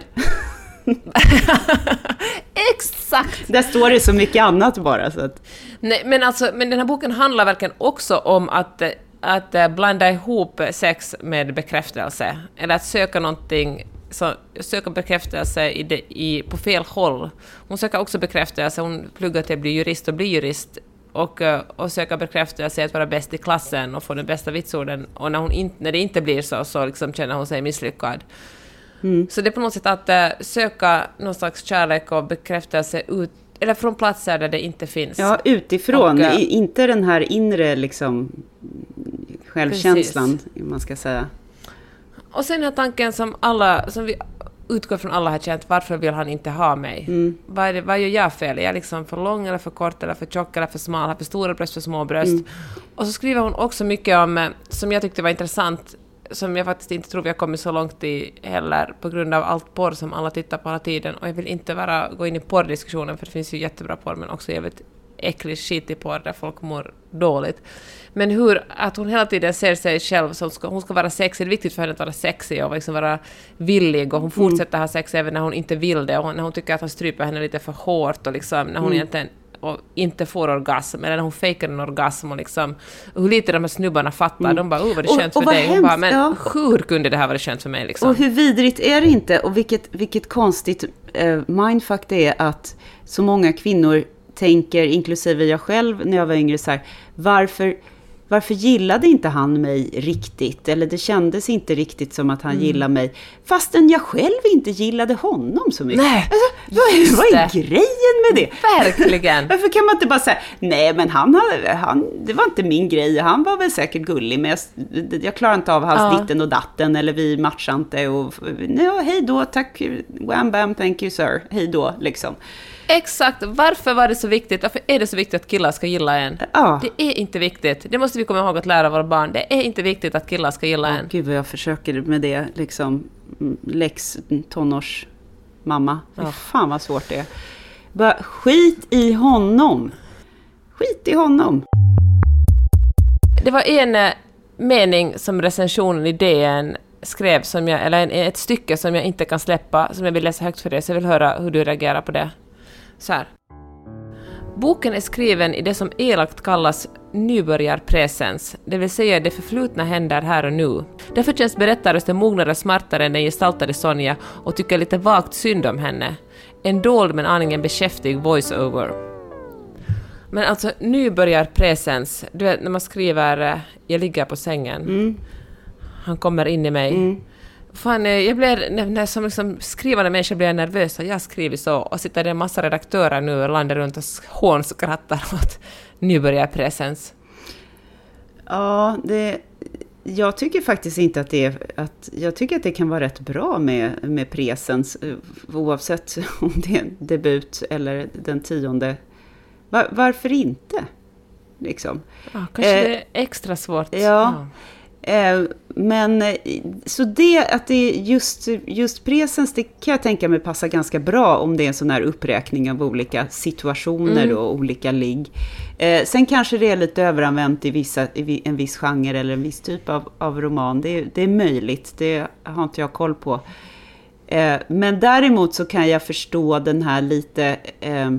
Exakt! Där står det så mycket annat bara. Så att... Nej, men, alltså, men den här boken handlar verkligen också om att, att blanda ihop sex med bekräftelse. Eller att söka någonting... Så söker bekräftelse i det, i, på fel håll. Hon söker också bekräftelse. Hon pluggar till att bli jurist och bli jurist. Och, och söka bekräftelse att vara bäst i klassen och få den bästa vitsorden. Och när, hon in, när det inte blir så, så liksom känner hon sig misslyckad. Mm. Så det är på något sätt att uh, söka någon slags kärlek och bekräftelse ut, eller från platser där det inte finns. Ja, utifrån. Och, uh, I, inte den här inre liksom, självkänslan, precis. Man ska säga. Och sen här tanken som alla, som vi utgår från alla har känt, varför vill han inte ha mig? Mm. Vad, är det, vad gör jag fel? Är jag liksom för lång eller för kort eller för tjock eller för smal? Har för stora bröst, för små bröst? Mm. Och så skriver hon också mycket om, som jag tyckte var intressant, som jag faktiskt inte tror vi har kommit så långt i heller, på grund av allt porr som alla tittar på hela tiden. Och jag vill inte bara gå in i porrdiskussionen, för det finns ju jättebra porr, men också jävligt äcklig skit i porr där folk mår dåligt. Men hur att hon hela tiden ser sig själv som ska, hon ska vara sexig, det är viktigt för henne att vara sexig och liksom vara villig, och hon fortsätter ha sex även när hon inte vill det, och när hon tycker att han stryper henne lite för hårt och liksom när hon mm. egentligen och inte får orgasm, eller när hon fejkar en orgasm och liksom, och hur lite de här snubbarna fattar, mm. de bara, oh vad det känns och, för och dig, hon bara, men ja. hur kunde det här vara känt för mig liksom? Och hur vidrigt är det inte, och vilket, vilket konstigt eh, mindfuck det är att så många kvinnor tänker, inklusive jag själv när jag var yngre, så här, varför Varför gillade inte han mig riktigt? Eller det kändes inte riktigt som att han mm. gillade mig. Fastän jag själv inte gillade honom så mycket. Nej, alltså, vad, vad är grejen med det? Verkligen. Varför kan man inte bara säga, nej men han, hade, han, det var inte min grej. Han var väl säkert gullig, men jag, jag klarar inte av hans ja. ditten och datten. Eller vi matchar inte. Och, ja, hej då, tack. Wham bam, thank you sir. Hej då, liksom. Exakt, varför var det så viktigt? Varför är det så viktigt att killar ska gilla en? Ja. Det är inte viktigt. Det måste vi komma ihåg att lära våra barn. Det är inte viktigt att killar ska gilla ja, en. Gud vad jag försöker med det. Liksom, Lex tonårsmamma. Ja. Fan vad svårt det är. Bara skit i honom. Skit i honom. Det var en mening som recensionen i D N skrev, som jag, eller ett stycke som jag inte kan släppa, som jag vill läsa högt för dig, så jag vill höra hur du reagerar på det. Så här. Boken är skriven i det som elakt kallas nybörjarpresens, det vill säga det förflutna händer här och nu. Därför känns berättarrösten mognare och smartare än den gestaltade Sonja, och tycker lite vagt synd om henne. En dold men aningen beskäftig voice-over. Men alltså nybörjarpresens, du vet när man skriver jag ligger på sängen, mm. han kommer in i mig. Mm. Fan, jag blir, när, när som liksom skrivande människa blir jag nervös, och jag skriver så, och sitter det en massa redaktörer nu och landar runt och hånskrattar åt nybörjarpresens. Ja, det, jag tycker faktiskt inte att det är, att jag tycker att det kan vara rätt bra med, med presens, oavsett om det är en debut eller den tionde. Var, varför inte? Liksom. Ja, kanske eh, det är extra svårt. Ja. ja. Men så det att det är just, just presens, det kan jag tänka mig passa ganska bra om det är en sån här uppräkning av olika situationer mm. och olika ligg. Eh, sen kanske det är lite överanvänt i, vissa, i en viss genre eller en viss typ av, av roman. Det, det är möjligt, det har inte jag koll på. Eh, men däremot så kan jag förstå den här lite eh,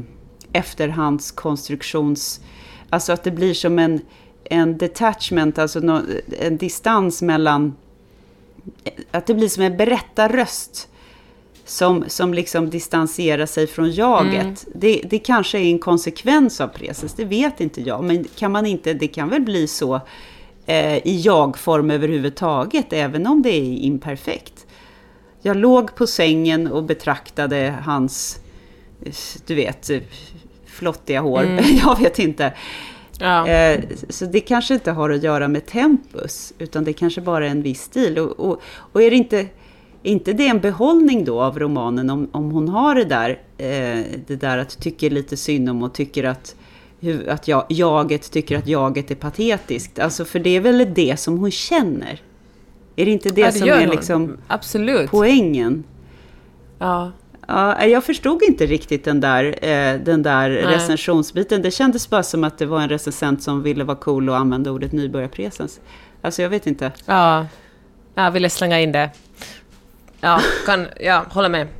efterhandskonstruktions, alltså att det blir som en en detachment, alltså no, en distans mellan, att det blir som en berättarröst som, som liksom distanserar sig från jaget. Mm. Det, det kanske är en konsekvens av presens, det vet inte jag, men kan man inte, det kan väl bli så eh, i jag-form överhuvudtaget, även om det är imperfekt. Jag låg på sängen och betraktade hans, du vet, flottiga hår, mm. jag vet inte. Ja. Eh, så det kanske inte har att göra med tempus, utan det kanske bara är en viss stil. Och, och, och är det inte, inte det en behållning då av romanen, om, om hon har det där, eh, det där att tycka lite synd om och tycker att, hur, att jag, jaget tycker att jaget är patetiskt. Alltså för det är väl det som hon känner. Är det inte det, ja, det som är liksom absolut poängen? Ja. Ja, jag förstod inte riktigt den där, eh, den där recensionsbiten. Det kändes bara som att det var en recensent som ville vara cool och använda ordet nybörjarpresens. Alltså jag vet inte. Ja, jag ville slänga in det. Ja, kan, ja, håller med.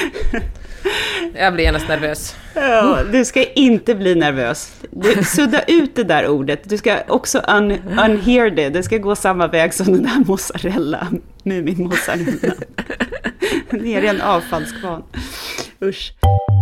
Jag blir genast nervös. Ja, du ska inte bli nervös. Du, sudda ut det där ordet. Du ska också un, unhear det. Det ska gå samma väg som den där mozzarella. Mumin mozzarella. Ner i en avfallskvarn. Usch.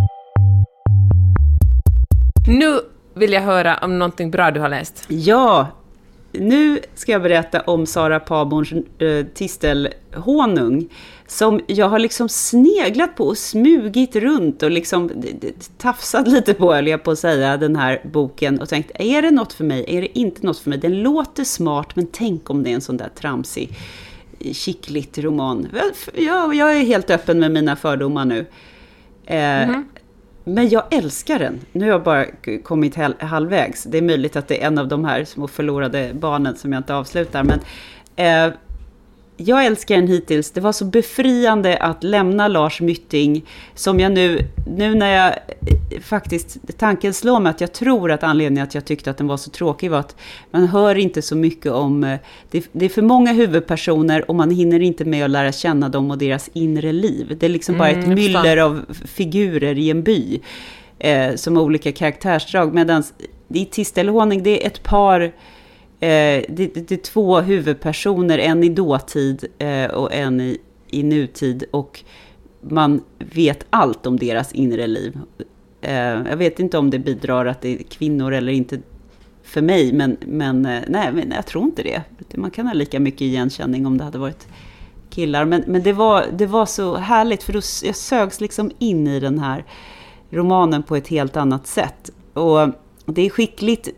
Nu vill jag höra om någonting bra du har läst. Ja, nu ska jag berätta om Sara Paborns äh, tistelhonung, som jag har liksom sneglat på och smugit runt och liksom tafsat lite på, höll jag på att säga, den här boken, och tänkt, är det något för mig? Är det inte något för mig? Den låter smart, men tänk om det är en sån där tramsig, kittligt roman. Jag, jag är helt öppen med mina fördomar nu. Eh, mm-hmm. Men jag älskar den. Nu har jag bara kommit halvvägs. Det är möjligt att det är en av de här små förlorade barnen som jag inte avslutar. Men eh, jag älskar den hittills. Det var så befriande att lämna Lars Mytting, som jag nu, nu när jag faktiskt, tanken slår mig att jag tror att anledningen att jag tyckte att den var så tråkig var att man hör inte så mycket om, det, det är för många huvudpersoner och man hinner inte med att lära känna dem och deras inre liv. Det är liksom bara ett myller av figurer i en by eh, som har olika karaktärsdrag, medan i Tistelhåning det är ett par, eh, det, det, det är två huvudpersoner, en i dåtid eh, och en i, i nutid, och man vet allt om deras inre liv. Eh, jag vet inte om det bidrar att det är kvinnor eller inte för mig, men, men, eh, nej, men jag tror inte det. Man kan ha lika mycket igenkänning om det hade varit killar. Men, men det, var, det var så härligt, för då jag sögs liksom in i den här romanen på ett helt annat sätt. Och det är skickligt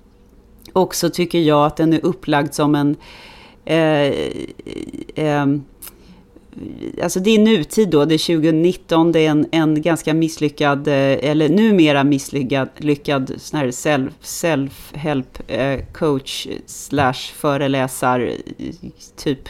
också, tycker jag, att den är upplagd som en... Eh, eh, Alltså det är nutid då, det är tjugonitton, det är en, en ganska misslyckad, eller numera misslyckad lyckad sån här self, self-help eh, coach slash föreläsar typ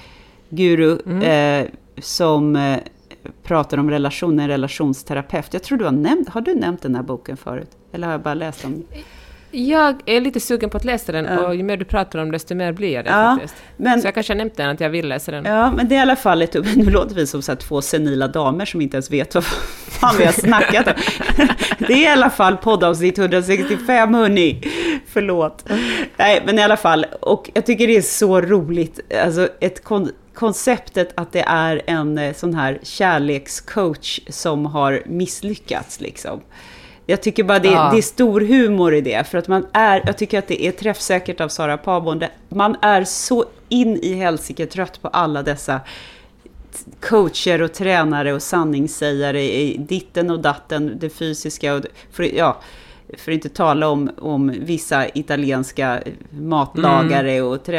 guru mm. eh, som eh, pratar om relationer, en relationsterapeut. Jag tror du har nämnt, har du nämnt den här boken förut? Eller har jag bara läst om den? Jag är lite sugen på att läsa den, ja. Och ju mer du pratar om desto mer blir jag det, ja, faktiskt. Men, så jag kanske har nämnt den att jag vill läsa den. Ja, men det är i alla fall ett, nu låter vi som så här två senila damer som inte ens vet vad fan vi har snackat om. Det är i alla fall poddavsnitt etthundrasextiofem, hörni. Förlåt. Nej, men i alla fall, och jag tycker det är så roligt, alltså ett kon- konceptet att det är en sån här kärlekscoach som har misslyckats liksom. Jag tycker bara det, ja. det är stor humor i det. För att man är, jag tycker att det är träffsäkert av Sara Pabon. Man är så in i helsike trött på alla dessa coacher och tränare och sanningssägare i ditten och datten, det fysiska. Och, för, ja, för att inte tala om, om vissa italienska matlagare mm. och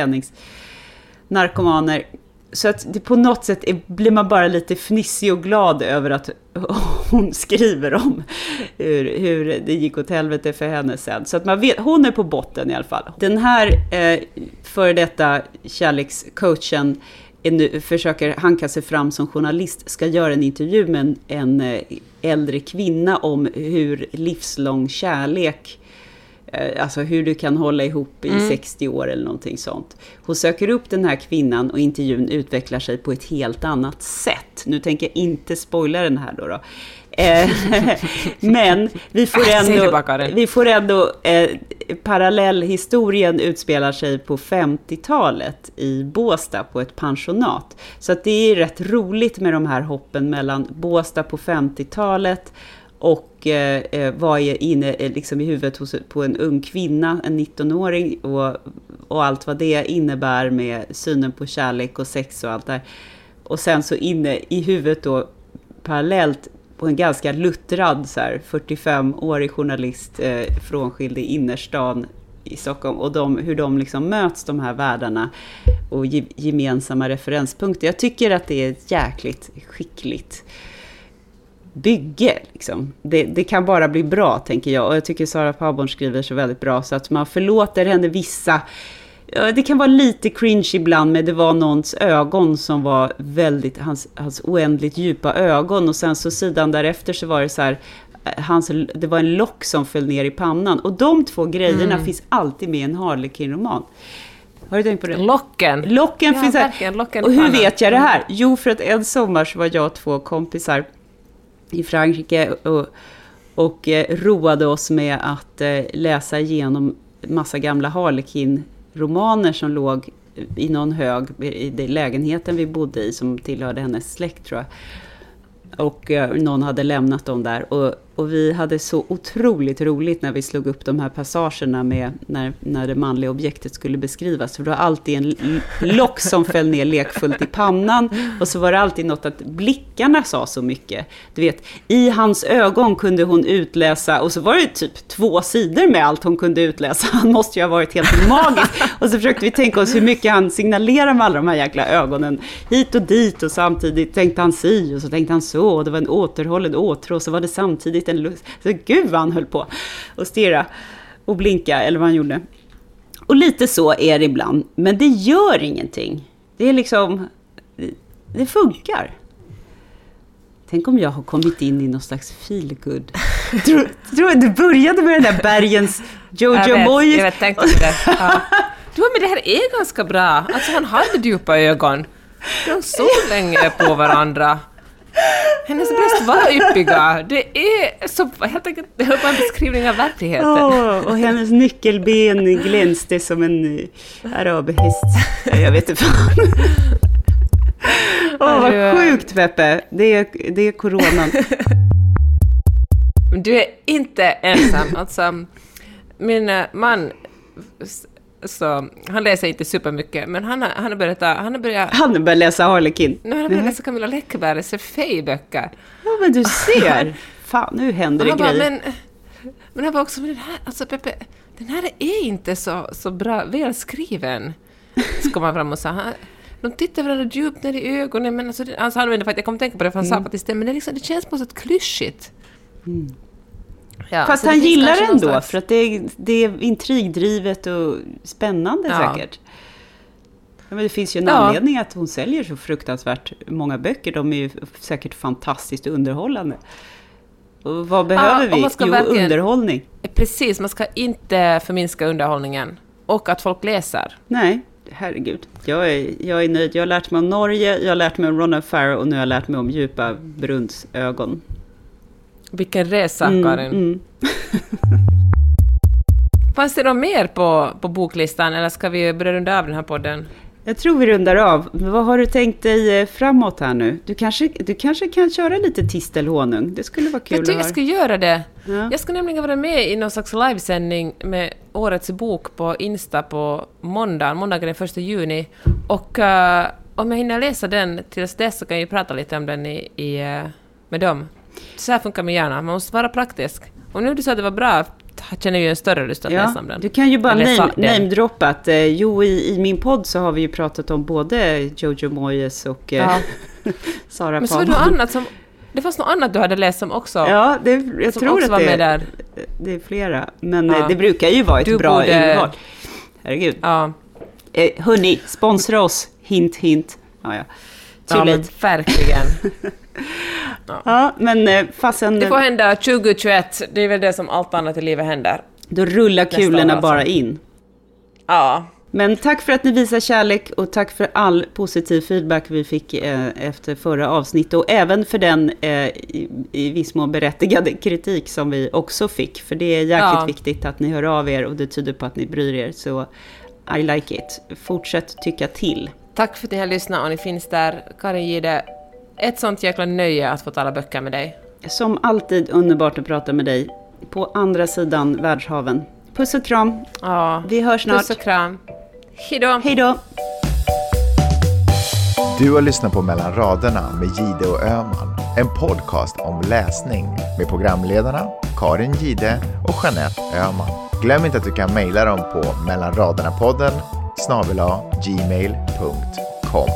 träningsnarkomaner. Så att det på något sätt är, blir man bara lite fnissig och glad över att hon skriver om hur, hur det gick åt helvete för henne sen. Så att man vet, hon är på botten i alla fall. Den här eh, för detta kärlekscoachen är nu, försöker hanka sig fram som journalist, ska göra en intervju med en, en äldre kvinna om hur livslång kärlek, alltså hur du kan hålla ihop i mm. sextio år eller någonting sånt. Hon söker upp den här kvinnan och intervjun utvecklar sig på ett helt annat sätt. Nu tänker jag inte spoila den här då. då. Men vi får ändå, vi får ändå eh, parallellhistorien utspelar sig på femtiotalet i Båstad på ett pensionat. Så att det är rätt roligt med de här hoppen mellan Båstad på femtiotalet och eh, vad är inne eh, liksom i huvudet hos, på en ung kvinna, en nittonåring, och, och allt vad det innebär med synen på kärlek och sex och allt där. Och sen så inne i huvudet då parallellt på en ganska luttrad så här, fyrtiofem-årig journalist eh, frånskild i innerstan i Stockholm, och de, hur de liksom möts, de här världarna och ge, gemensamma referenspunkter. Jag tycker att det är ett jäkligt skickligt bygge liksom. Det, det kan bara bli bra, tänker jag, och jag tycker Sara Pabon skriver så väldigt bra, så att man förlåter henne vissa. Det kan vara lite cringe ibland, men det var någons ögon som var väldigt, hans, hans oändligt djupa ögon, och sen så sidan därefter så var det så här, hans, det var en lock som föll ner i pannan, och de två grejerna mm. finns alltid med i en Harlequin-roman. Har du tänkt på det? Locken. Locken ja, finns här. Locken och hur vet jag det här? Jo, för att en sommar så var jag och två kompisar i Frankrike och, och eh, roade oss med att eh, läsa igenom massa gamla Harlequin-romaner som låg i någon hög i den lägenheten vi bodde i, som tillhörde hennes släkt, tror jag. Och eh, någon hade lämnat dem där. Och, och vi hade så otroligt roligt när vi slog upp de här passagerna med när, när det manliga objektet skulle beskrivas. För det var alltid en lock som föll ner lekfullt i pannan. Och så var det alltid något att blickarna sa så mycket. Du vet, i hans ögon kunde hon utläsa. Och så var det typ två sidor med allt hon kunde utläsa. Han måste ju ha varit helt magisk. Och så försökte vi tänka oss hur mycket han signalerar med alla de här jäkla ögonen. Hit och dit, och samtidigt tänkte han si och så tänkte han så. Och det var en återhållen åtrå, och så var det samtidigt en lust. Så gud vad han höll på och stirra och blinka, eller vad han gjorde. Och lite så är det ibland, men det gör ingenting. Det är liksom, det funkar. Tänk om jag har kommit in i någon slags feelgood. Tror, tror du började med den där bergens Jojo Moyes? Jag vet, tänk på det. Ja. Du, men det här är ganska bra. Alltså han hade djupa ögon. De såg länge på varandra. Hennes bröst var yppiga. Det är så helt enkelt det är bara en beskrivning av verkligheten. Oh, och hennes nyckelben glänste som en arabhäst. Jag vet inte fan. Åh, oh, vad sjukt, Peppe. Det är, det är coronan. Du är inte ensam. Alltså, min man, så, han läser inte supermycket, men han har, han har börjat... Han har börjat, han har börjat läsa Harlekin. Nu har han börjat läsa Camilla Läckbergs Fey-böcker. Ja, men du ser. Fan, nu händer det bara, grejer. Men, men han var också med den här... Alltså, Peppe, den här är inte så, så bra, välskriven. Ska man fram och säga... De tittar varandra djupt ner i ögonen, men alltså, alltså han jag kommer tänka på det för han mm. sa att det stämmer, men det, liksom, det känns på något klyschigt. Mm. Ja, fast han gillar det ändå, slags... för att det är, det är intrigdrivet och spännande ja. säkert. Ja, men det finns ju en ja. anledning att hon säljer så fruktansvärt många böcker. De är ju säkert fantastiskt underhållande. Och vad behöver ja, vi? Jo, verkligen... underhållning. Precis, man ska inte förminska underhållningen. Och att folk läser. Nej. Herregud, jag är, jag är nöjd. Jag har lärt mig om Norge, jag har lärt mig om Ronan Farrow och nu har jag lärt mig om djupa brunnsögon. Vilken resa, mm, Karin. Mm. Fanns det något mer på, på boklistan eller ska vi börja runda av den här podden? Jag tror vi rundar av. Vad har du tänkt dig framåt här nu? Du kanske, du kanske kan köra lite tistelhonung. Det skulle vara kul. Jag tycker jag ska göra det. Ja. Jag ska nämligen vara med i någon slags livesändning med årets bok på Insta på måndag. Måndagen den första juni. Och uh, om jag hinner läsa den tills dess så kan jag prata lite om den i, i, uh, med dem. Så här funkar min hjärna. Man måste vara praktisk. Och nu du sa att det var bra, känner ju en större lust att ja, läsa om den. Du kan ju bara name, namedroppa att eh, jo, i, i min podd så har vi ju pratat om både Jojo Moyes och eh, ja. Sara Palm. Men så var det annat som, det fanns något annat du hade läst som också. Ja, det, jag som tror att var det, med där. det är flera. Men ja. det brukar ju vara ett du bra borde... urval. Herregud. Ja. Eh, hörni, sponsra oss. Hint, hint. Ja, ja. Ja, men verkligen. Ja. ja, men fasen... Det får hända tjugo tjugoett. Det är väl det som allt annat i livet händer. Då rullar kulorna alltså bara in. Ja. Men tack för att ni visar kärlek och tack för all positiv feedback vi fick eh, efter förra avsnittet. Och även för den eh, i, i viss mån berättigade kritik som vi också fick. För det är jäkligt ja. viktigt att ni hör av er och det tyder på att ni bryr er. Så I like it. Fortsätt tycka till. Tack för att ni har lyssnat och ni finns där. Karin Gide, ett sånt jäkla nöje att få tala böcker med dig. Som alltid underbart att prata med dig på andra sidan världshaven. Puss och kram. Ja, vi hörs snart. Puss och kram. Hej då. Hej då. Du har lyssnat på Mellan raderna med Gide och Öhman. En podcast om läsning med programledarna Karin Gide och Jeanette Öhman. Glöm inte att du kan mejla dem på mellanraderna-podden snabel-a gmail punkt com.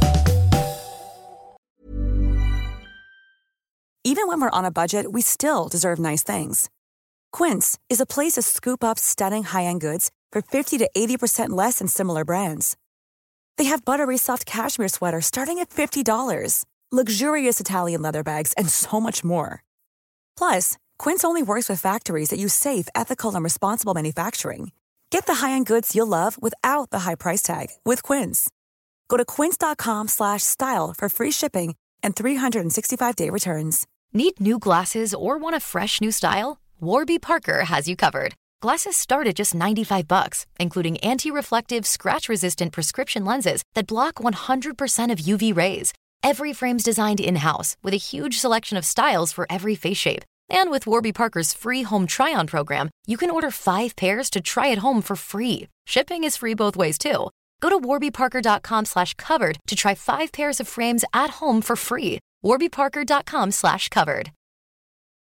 Even when we're on a budget, we still deserve nice things. Quince is a place to scoop up stunning high-end goods for fifty to eighty percent less than similar brands. They have buttery soft cashmere sweaters starting at fifty dollars, luxurious Italian leather bags, and so much more. Plus, Quince only works with factories that use safe, ethical, and responsible manufacturing. Get the high-end goods you'll love without the high price tag with Quince. Go to quince.com slash style for free shipping and three sixty-five day returns. Need new glasses or want a fresh new style? Warby Parker has you covered. Glasses start at just ninety-five bucks, including anti-reflective, scratch-resistant prescription lenses that block one hundred percent of U V rays. Every frame's designed in-house with a huge selection of styles for every face shape. And with Warby Parker's free home try-on program, you can order five pairs to try at home for free. Shipping is free both ways, too. Go to warbyparker.com slash covered to try five pairs of frames at home for free. warbyparker.com slash covered.